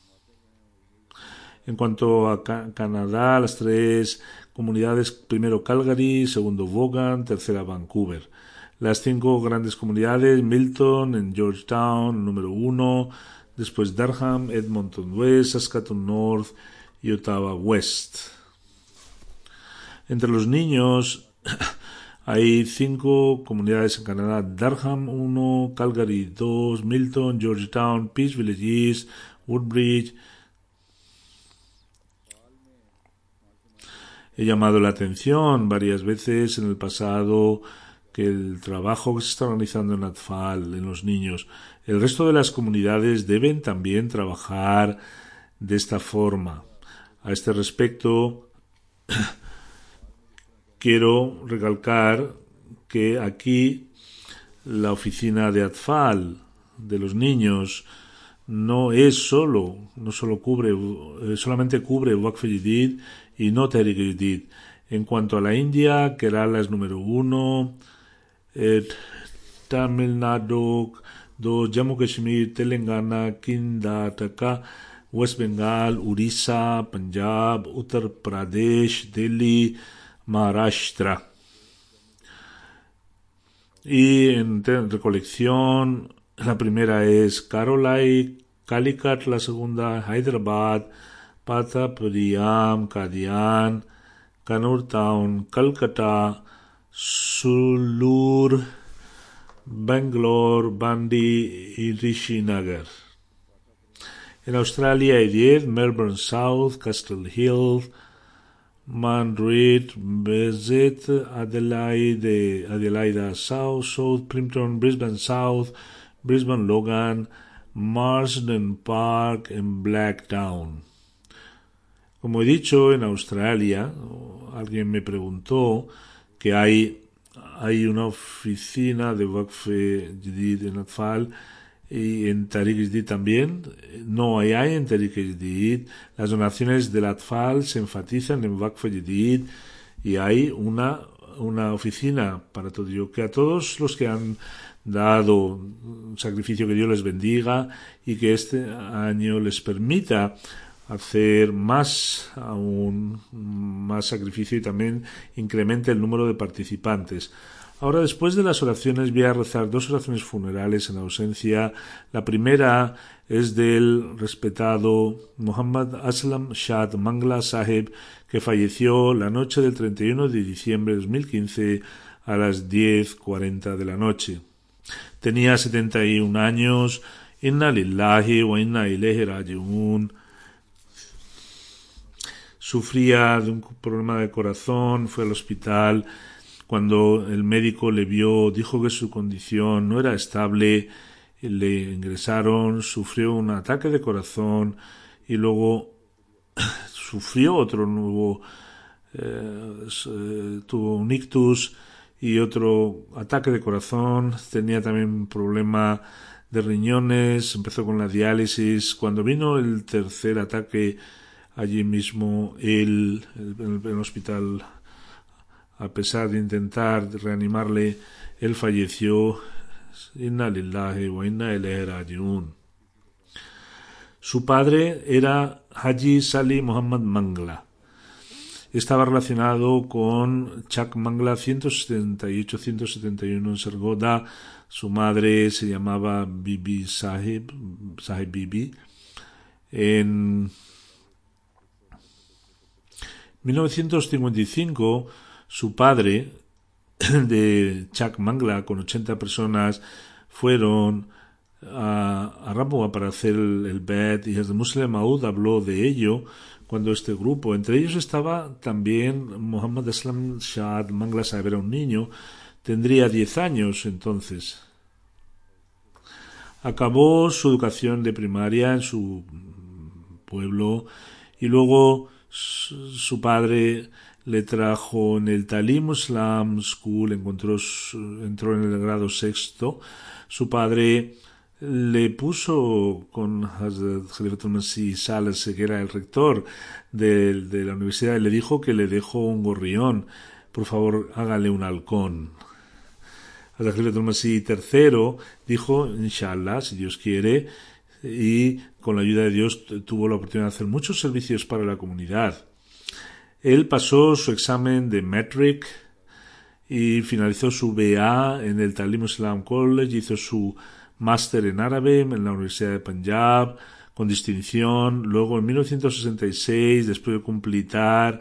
En cuanto a Ca- Canadá, las tres comunidades: primero Calgary, segundo Vaughan, tercera Vancouver. Las cinco grandes comunidades: Milton en Georgetown, número uno, después Durham, Edmonton West, Saskatoon North y Ottawa West. Entre los niños hay cinco comunidades en Canadá: Durham uno, Calgary dos, Milton, Georgetown, Peace Village East, Woodbridge. He llamado la atención varias veces en el pasado que el trabajo que se está organizando en Atfal, en los niños, el resto de las comunidades deben también trabajar de esta forma. A este respecto, quiero recalcar que aquí la oficina de Atfal de los niños no es solo, no solo cubre, eh, solamente cubre Waqf Jadid y no Tehrik Jadid. En cuanto a la India, Kerala es número uno, eh, Tamil Nadu dos, Jammu Kashmir, Telangana, Karnataka, West Bengal, Orissa, Punjab, Uttar Pradesh, Delhi, Maharashtra. Y en recolección, la primera es Karolai, Calicut, la segunda Hyderabad, Patapuriyam, Kadian, Kannur Town, Calcutta, Sulur, Bangalore, Bandi y Rishinagar. En Australia hay diez: Melbourne South, Castle Hill, Mandurah, Bezet, Adelaide, Adelaida South, South Plimpton, Brisbane South, Brisbane Logan, Marsden Park en Blacktown. Como he dicho, en Australia, alguien me preguntó que hay, hay una oficina de Waqf Jadid en Atfal y en Tehrik Jadid también. No hay, hay en Tehrik Jadid. Las donaciones del Atfal se enfatizan en Waqf Jadid y hay una, una oficina para todo ello. Que a todos los que han dado un sacrificio, que Dios les bendiga y que este año les permita hacer más aún más sacrificio y también incremente el número de participantes. Ahora, después de las oraciones, voy a rezar dos oraciones funerales en ausencia. La primera es del respetado Muhammad Aslam Shad Mangla Saheb, que falleció la noche del treinta y uno de diciembre de dos mil quince a las diez cuarenta de la noche. Tenía setenta y un años. Inna lillahi wa inna ilayhi raji'un. Sufría de un problema de corazón, fue al hospital. Cuando el médico le vio, dijo que su condición no era estable, le ingresaron, sufrió un ataque de corazón y luego sufrió otro nuevo, eh, tuvo un ictus y otro ataque de corazón. Tenía también un problema de riñones, empezó con la diálisis. Cuando vino el tercer ataque, allí mismo, él, en el hospital, a pesar de intentar reanimarle, él falleció. Inna lillahi wa inna ilayhi raji'un. Su padre era Haji Salih Muhammad Mangla. estaba relacionado con Chak Mangla ciento setenta y ocho a ciento setenta y uno en Sargodha. Su madre se llamaba Bibi Sahib, Sahib Bibi. En mil novecientos cincuenta y cinco, su padre de Chak Mangla, con ochenta personas, fueron a, a Rapua para hacer el, el Bet, y el Muslim Maud habló de ello cuando este grupo, entre ellos estaba también Muhammad Aslam Shah Mangla Sahib, era un niño, tendría diez años entonces. Acabó su educación de primaria en su pueblo y luego su padre le trajo en el Talim Islam School, encontró, entró en el grado sexto. Su padre le puso con Hazrat Khalifatul Masih Salas, que era el rector de, de la universidad, y le dijo que le dejó un gorrión, por favor hágale un halcón. Hazrat Khalifatul Masih tercero dijo, inshallah, si Dios quiere, y con la ayuda de Dios tuvo la oportunidad de hacer muchos servicios para la comunidad. Él pasó su examen de Metric y finalizó su B A en el Talim Islam College, hizo su máster en árabe en la Universidad de Punjab con distinción. Luego en mil novecientos sesenta y seis, después de completar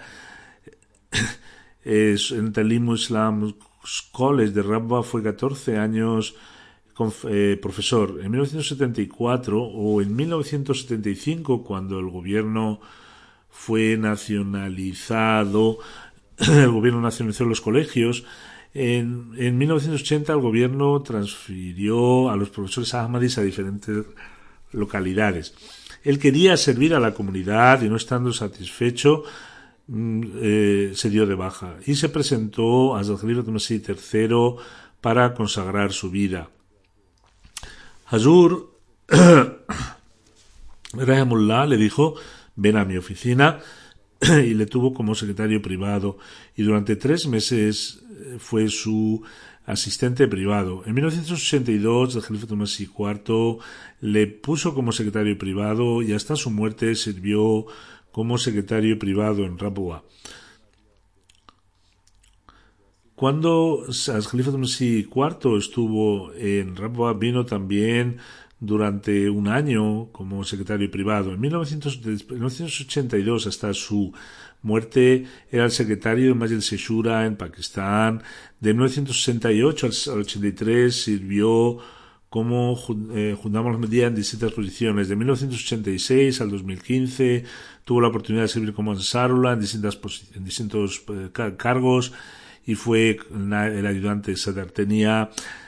en el Talim Islam College de Rabwa, fue catorce años eh, profesor. En mil novecientos setenta y cuatro o en mil novecientos setenta y cinco, cuando el gobierno fue nacionalizado, el gobierno nacionalizó los colegios, en, en mil novecientos ochenta el gobierno transfirió a los profesores ahmadis a diferentes localidades. Él quería servir a la comunidad y, no estando satisfecho, eh, se dio de baja y se presentó a Hazrat Khalifatul Masih tercero para consagrar su vida. Hazur Rahimullah le dijo: ven a mi oficina, y le tuvo como secretario privado y durante tres meses fue su asistente privado. En mil novecientos ochenta y dos, el Khalifatul Masih cuarto le puso como secretario privado y hasta su muerte sirvió como secretario privado en Rabwa. Cuando el Khalifatul Masih cuarto estuvo en Rabwa, vino también durante un año como secretario privado. En mil novecientos ochenta y dos, hasta su muerte, era el secretario de Majlis Shura en Pakistán. De mil novecientos sesenta y ocho al ochenta y tres sirvió como eh, Jundam Ahmadiyya en distintas posiciones. De mil novecientos ochenta y seis al dos mil quince tuvo la oportunidad de servir como Ansarullah en, distintas en distintos eh, cargos y fue el ayudante de Sadr. Tenía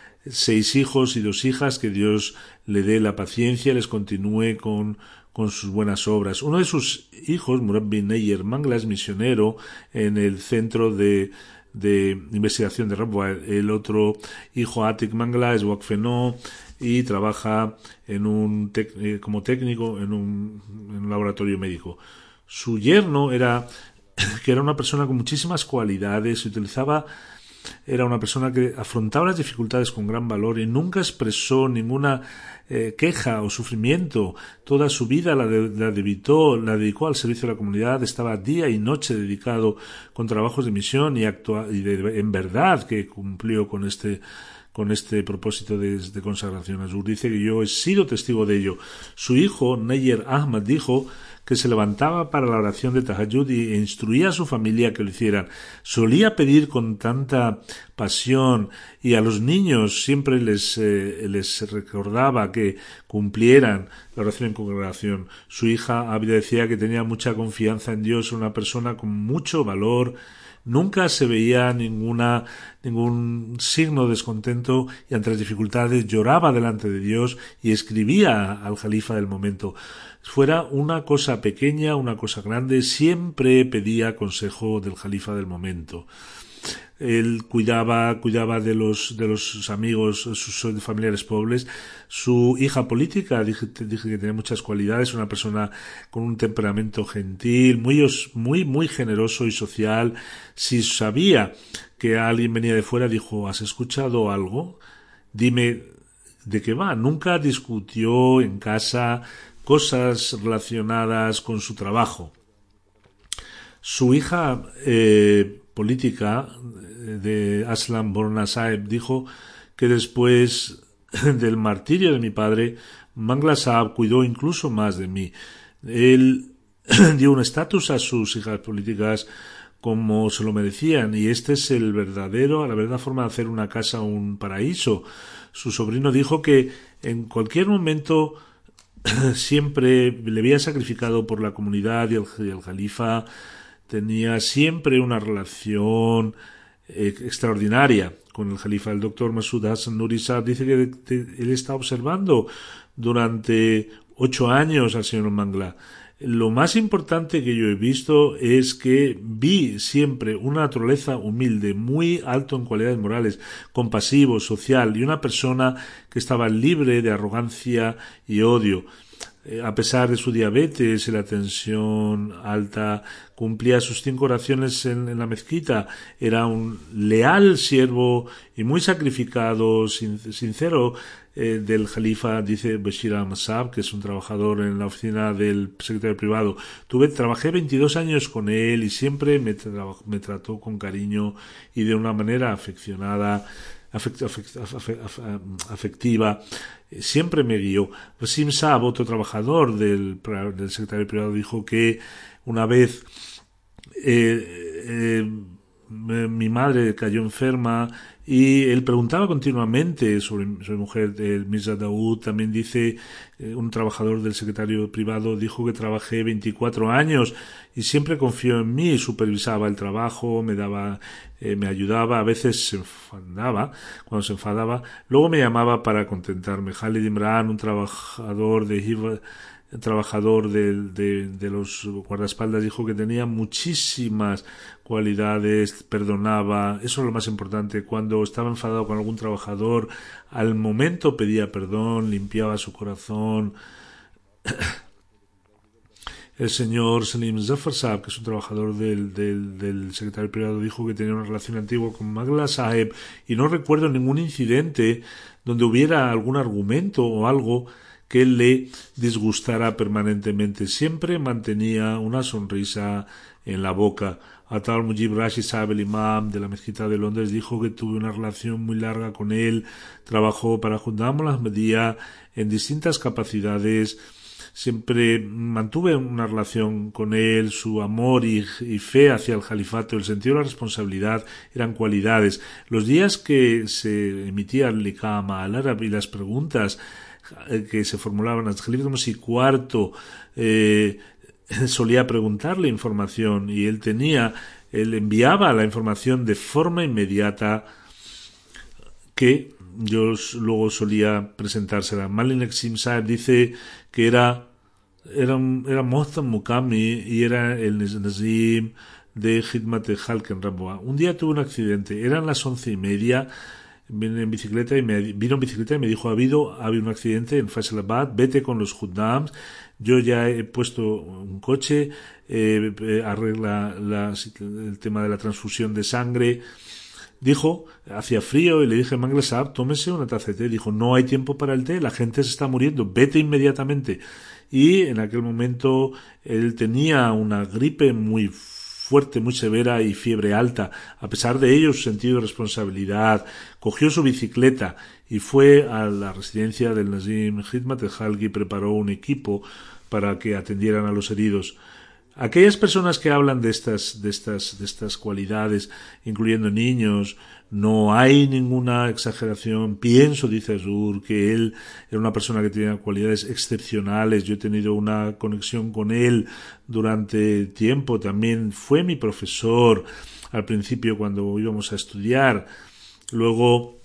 seis hijos y dos hijas, que Dios le dé la paciencia y les continúe con, con sus buenas obras. Uno de sus hijos, Murad bin Neyer Mangla, es misionero en el centro de, de investigación de Rabwa. El otro hijo, Atik Mangla, es Wakfeno y trabaja en un tec, como técnico en un, en un laboratorio médico. Su yerno era, que era una persona con muchísimas cualidades, utilizaba Era una persona que afrontaba las dificultades con gran valor y nunca expresó ninguna eh, queja o sufrimiento. Toda su vida la, de, la, dedicó, la dedicó al servicio de la comunidad. Estaba día y noche dedicado con trabajos de misión y, actua, y de, en verdad que cumplió con este con este propósito de, de consagración. Hazur dice que yo he sido testigo de ello. Su hijo, Neyer Ahmad, dijo que se levantaba para la oración de Tahajjud y instruía a su familia que lo hicieran. Solía pedir con tanta pasión y a los niños siempre les, eh, les recordaba que cumplieran la oración en congregación. Su hija Abida decía que tenía mucha confianza en Dios, una persona con mucho valor. Nunca se veía ninguna, ningún signo de descontento y ante las dificultades lloraba delante de Dios y escribía al califa del momento. Fuera una cosa pequeña, una cosa grande, siempre pedía consejo del califa del momento. Él cuidaba, cuidaba de los, de los amigos, sus familiares pobres. Su hija política, dije, dije que tenía muchas cualidades, una persona con un temperamento gentil, muy, muy, muy generoso y social. Si sabía que alguien venía de fuera, dijo: ¿has escuchado algo? Dime de qué va. Nunca discutió en casa cosas relacionadas con su trabajo. Su hija eh, política de Aslam Borna Sahib dijo que después del martirio de mi padre, Mangla Sahib cuidó incluso más de mí. Él dio un estatus a sus hijas políticas como se lo merecían, y este es el verdadero, la verdadera forma de hacer una casa un paraíso. Su sobrino dijo que en cualquier momento siempre le había sacrificado por la comunidad, y el, y el califa tenía siempre una relación eh, extraordinaria con el califa. El doctor Masud Hassan Nuri Saab dice que de, de, él está observando durante ocho años al señor Mangla. Lo más importante que yo he visto es que vi siempre una naturaleza humilde, muy alto en cualidades morales, compasivo, social, y una persona que estaba libre de arrogancia y odio. Eh, a pesar de su diabetes y la tensión alta, cumplía sus cinco oraciones en, en la mezquita. Era un leal siervo y muy sacrificado, sin, sincero, eh, del califa, dice Bashir Ahmad Saab, que es un trabajador en la oficina del secretario privado. Tuve, trabajé veintidós años con él y siempre me, tra me trató con cariño y de una manera afeccionada, afect afect afect afectiva. Siempre me guió. Basim Saab, otro trabajador del, del secretario privado, dijo que una vez eh, eh, mi madre cayó enferma y él preguntaba continuamente sobre su mujer. El Mirza Daoud también dice, eh, un trabajador del secretario privado dijo que trabajé veinticuatro años y siempre confió en mí, supervisaba el trabajo, me daba, eh, me ayudaba, a veces se enfadaba, cuando se enfadaba, luego me llamaba para contentarme. Khalid Imran, un trabajador de Hiva, trabajador de, de, de los guardaespaldas, dijo que tenía muchísimas cualidades, perdonaba, eso es lo más importante. Cuando estaba enfadado con algún trabajador, al momento pedía perdón, limpiaba su corazón. El señor Salim Zafar Saab, que es un trabajador del, del, del secretario privado, dijo que tenía una relación antigua con Mangla Sahib y no recuerdo ningún incidente donde hubiera algún argumento o algo que le disgustara permanentemente. Siempre mantenía una sonrisa en la boca. Atal Mujib Rashid Saab, el imam de la mezquita de Londres, dijo que tuvo una relación muy larga con él. Trabajó para Khuddam al-Ahmadiyya en distintas capacidades. Siempre mantuve una relación con él. Su amor y, y fe hacia el califato, el sentido de la responsabilidad eran cualidades. Los días que se emitía el Liqama al árabe y las preguntas que se formulaban al califa Masih cuarto, eh, solía preguntarle información y él tenía, él enviaba la información de forma inmediata, que yo luego solía presentársela. Malin Exim Saeb dice que era era, era Mohtam Mukami y era el Nazim de Khidmat Halken Ramboa. Un día tuve un accidente, eran las once y media. Vine en bicicleta y me vino en bicicleta y me dijo: ha habido, ha habido un accidente en Faisalabad, vete con los Khuddams, yo ya he puesto un coche, eh, arregla la, el tema de la transfusión de sangre. Dijo, hacía frío, y le dije: Mangla Sahib, tómese una taza de té. Dijo: no hay tiempo para el té, la gente se está muriendo, vete inmediatamente. Y en aquel momento él tenía una gripe muy fuerte, muy severa y fiebre alta. A pesar de ello, su sentido de responsabilidad, cogió su bicicleta y fue a la residencia del Nazim Khidmat al-Khalqi y preparó un equipo para que atendieran a los heridos. Aquellas personas que hablan de estas, de estas, de estas cualidades, incluyendo niños, no hay ninguna exageración. Pienso, dice Azur, que él era una persona que tenía cualidades excepcionales. Yo he tenido una conexión con él durante tiempo. También fue mi profesor al principio cuando íbamos a estudiar. Luego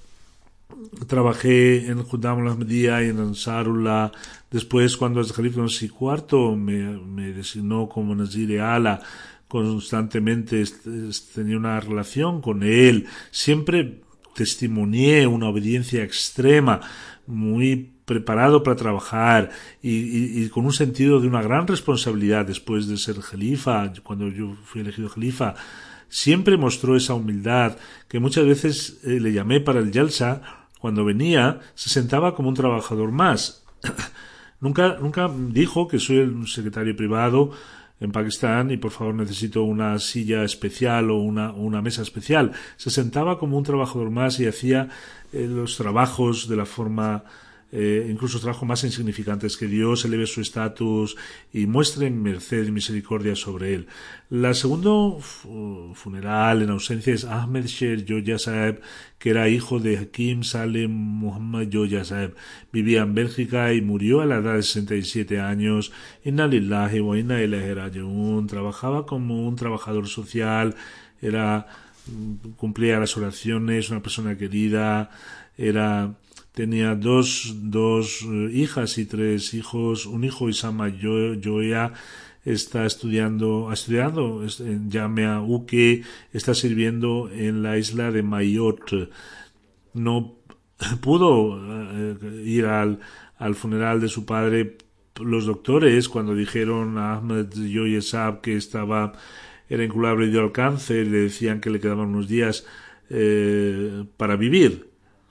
trabajé en Khuddam al-Ahmadiyya y en Ansarullah. Después, cuando el Califa Masih cuarto me, me designó como Nazir Ala, constantemente tenía una relación con él. Siempre testimonié una obediencia extrema, muy preparado para trabajar y, y, y con un sentido de una gran responsabilidad después de ser Jalifa. Cuando yo fui elegido Jalifa, siempre mostró esa humildad que muchas veces eh, le llamé para el Jalsa. Cuando venía, se sentaba como un trabajador más. Nunca, nunca dijo que soy el secretario privado, en Pakistán y por favor necesito una silla especial o una, una mesa especial. Se sentaba como un trabajador más y hacía eh, los trabajos de la forma, eh, incluso los trabajos más insignificantes, que Dios eleve su estatus y muestre merced y misericordia sobre él. La segundo funeral en ausencia es Ahmed Sher Joya Saheb, que era hijo de Hakim Salem Muhammad Joya Saheb. Vivía en Bélgica y murió a la edad de sesenta y siete años. Inna lillahi wa inna ilaihi raji'un. Trabajaba como un trabajador social, era cumplía las oraciones, una persona querida, era tenía dos dos hijas y tres hijos, un hijo Isama Joya está estudiando, ha estudiado en Jamia Uke, está sirviendo en la isla de Mayotte. No pudo eh, ir al, al funeral de su padre. Los doctores, cuando dijeron a Ahmed Joya Saheb que estaba era incurable y dio al cáncer, le decían que le quedaban unos días eh, para vivir.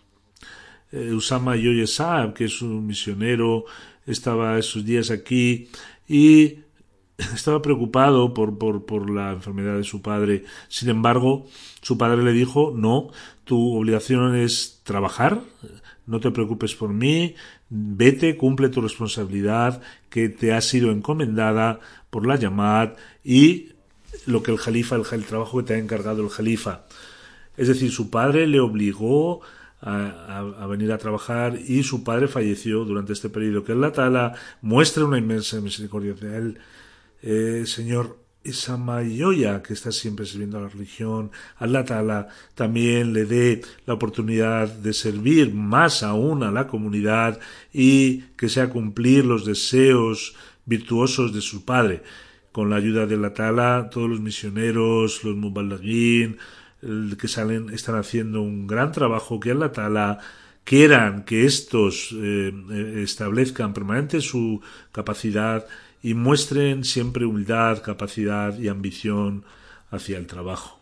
Eh, Usama Joya Saheb, que es un misionero, estaba esos días aquí y estaba preocupado por, por, por la enfermedad de su padre. Sin embargo, su padre le dijo, no, tu obligación es trabajar, no te preocupes por mí, vete, cumple tu responsabilidad que te ha sido encomendada por la Yamad y lo que el Jalifa, el, el trabajo que te ha encargado el Jalifa. Es decir, su padre le obligó a, a, a venir a trabajar y su padre falleció durante este periodo. Que Allah Ta'ala muestre una inmensa misericordia de él. Eh, señor Isama Joya, que está siempre sirviendo a la religión, Allah Ta'ala también le dé la oportunidad de servir más aún a la comunidad y que sea cumplir los deseos virtuosos de su padre. Con la ayuda de Allah Ta'ala, todos los misioneros, los mubalaghin que salen, están haciendo un gran trabajo. Que Allah Ta'ala quieran que estos eh, establezcan permanente su capacidad y muestren siempre humildad, capacidad y ambición hacia el trabajo.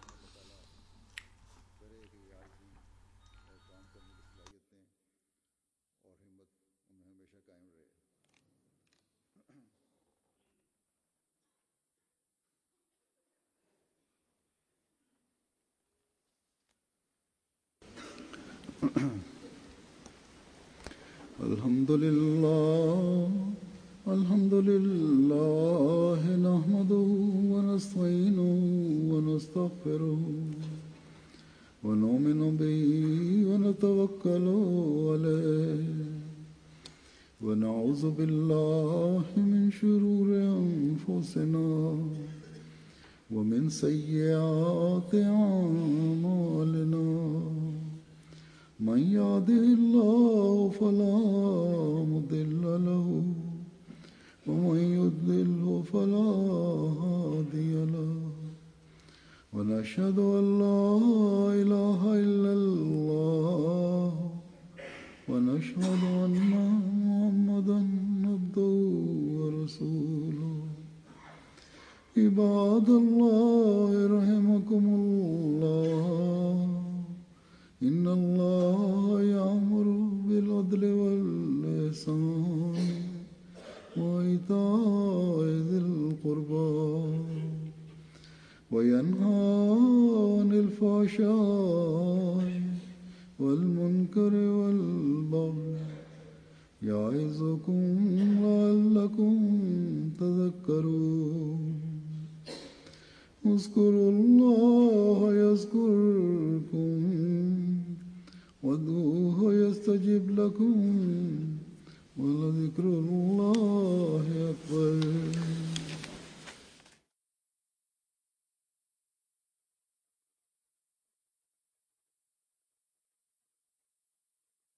Alhamdulillah, alhamdulillah, nahmaduhu wa nasta'inuhu wa nastaghfiruh wa nu'minu bihi wa natawakkalu alayhi wa na'udhu billahi min shururi anfusina wa min sayyiati a'malina. من يهده الله فلا مضل له ومن يضلل فلا هادي له ونشهد أن لا إله إلا الله ونشهد أن محمدا عبده ورسوله. عباد الله رحمكم الله، إن الله يأمر بالعدل والإحسان وإيتاء ذي القربى وينهى عن الفحشاء والمنكر والبغي يعظكم لعلكم تذكرون. اذكروا الله يذكركم وادعوه يستجب لكم ولذكر الله أكبر.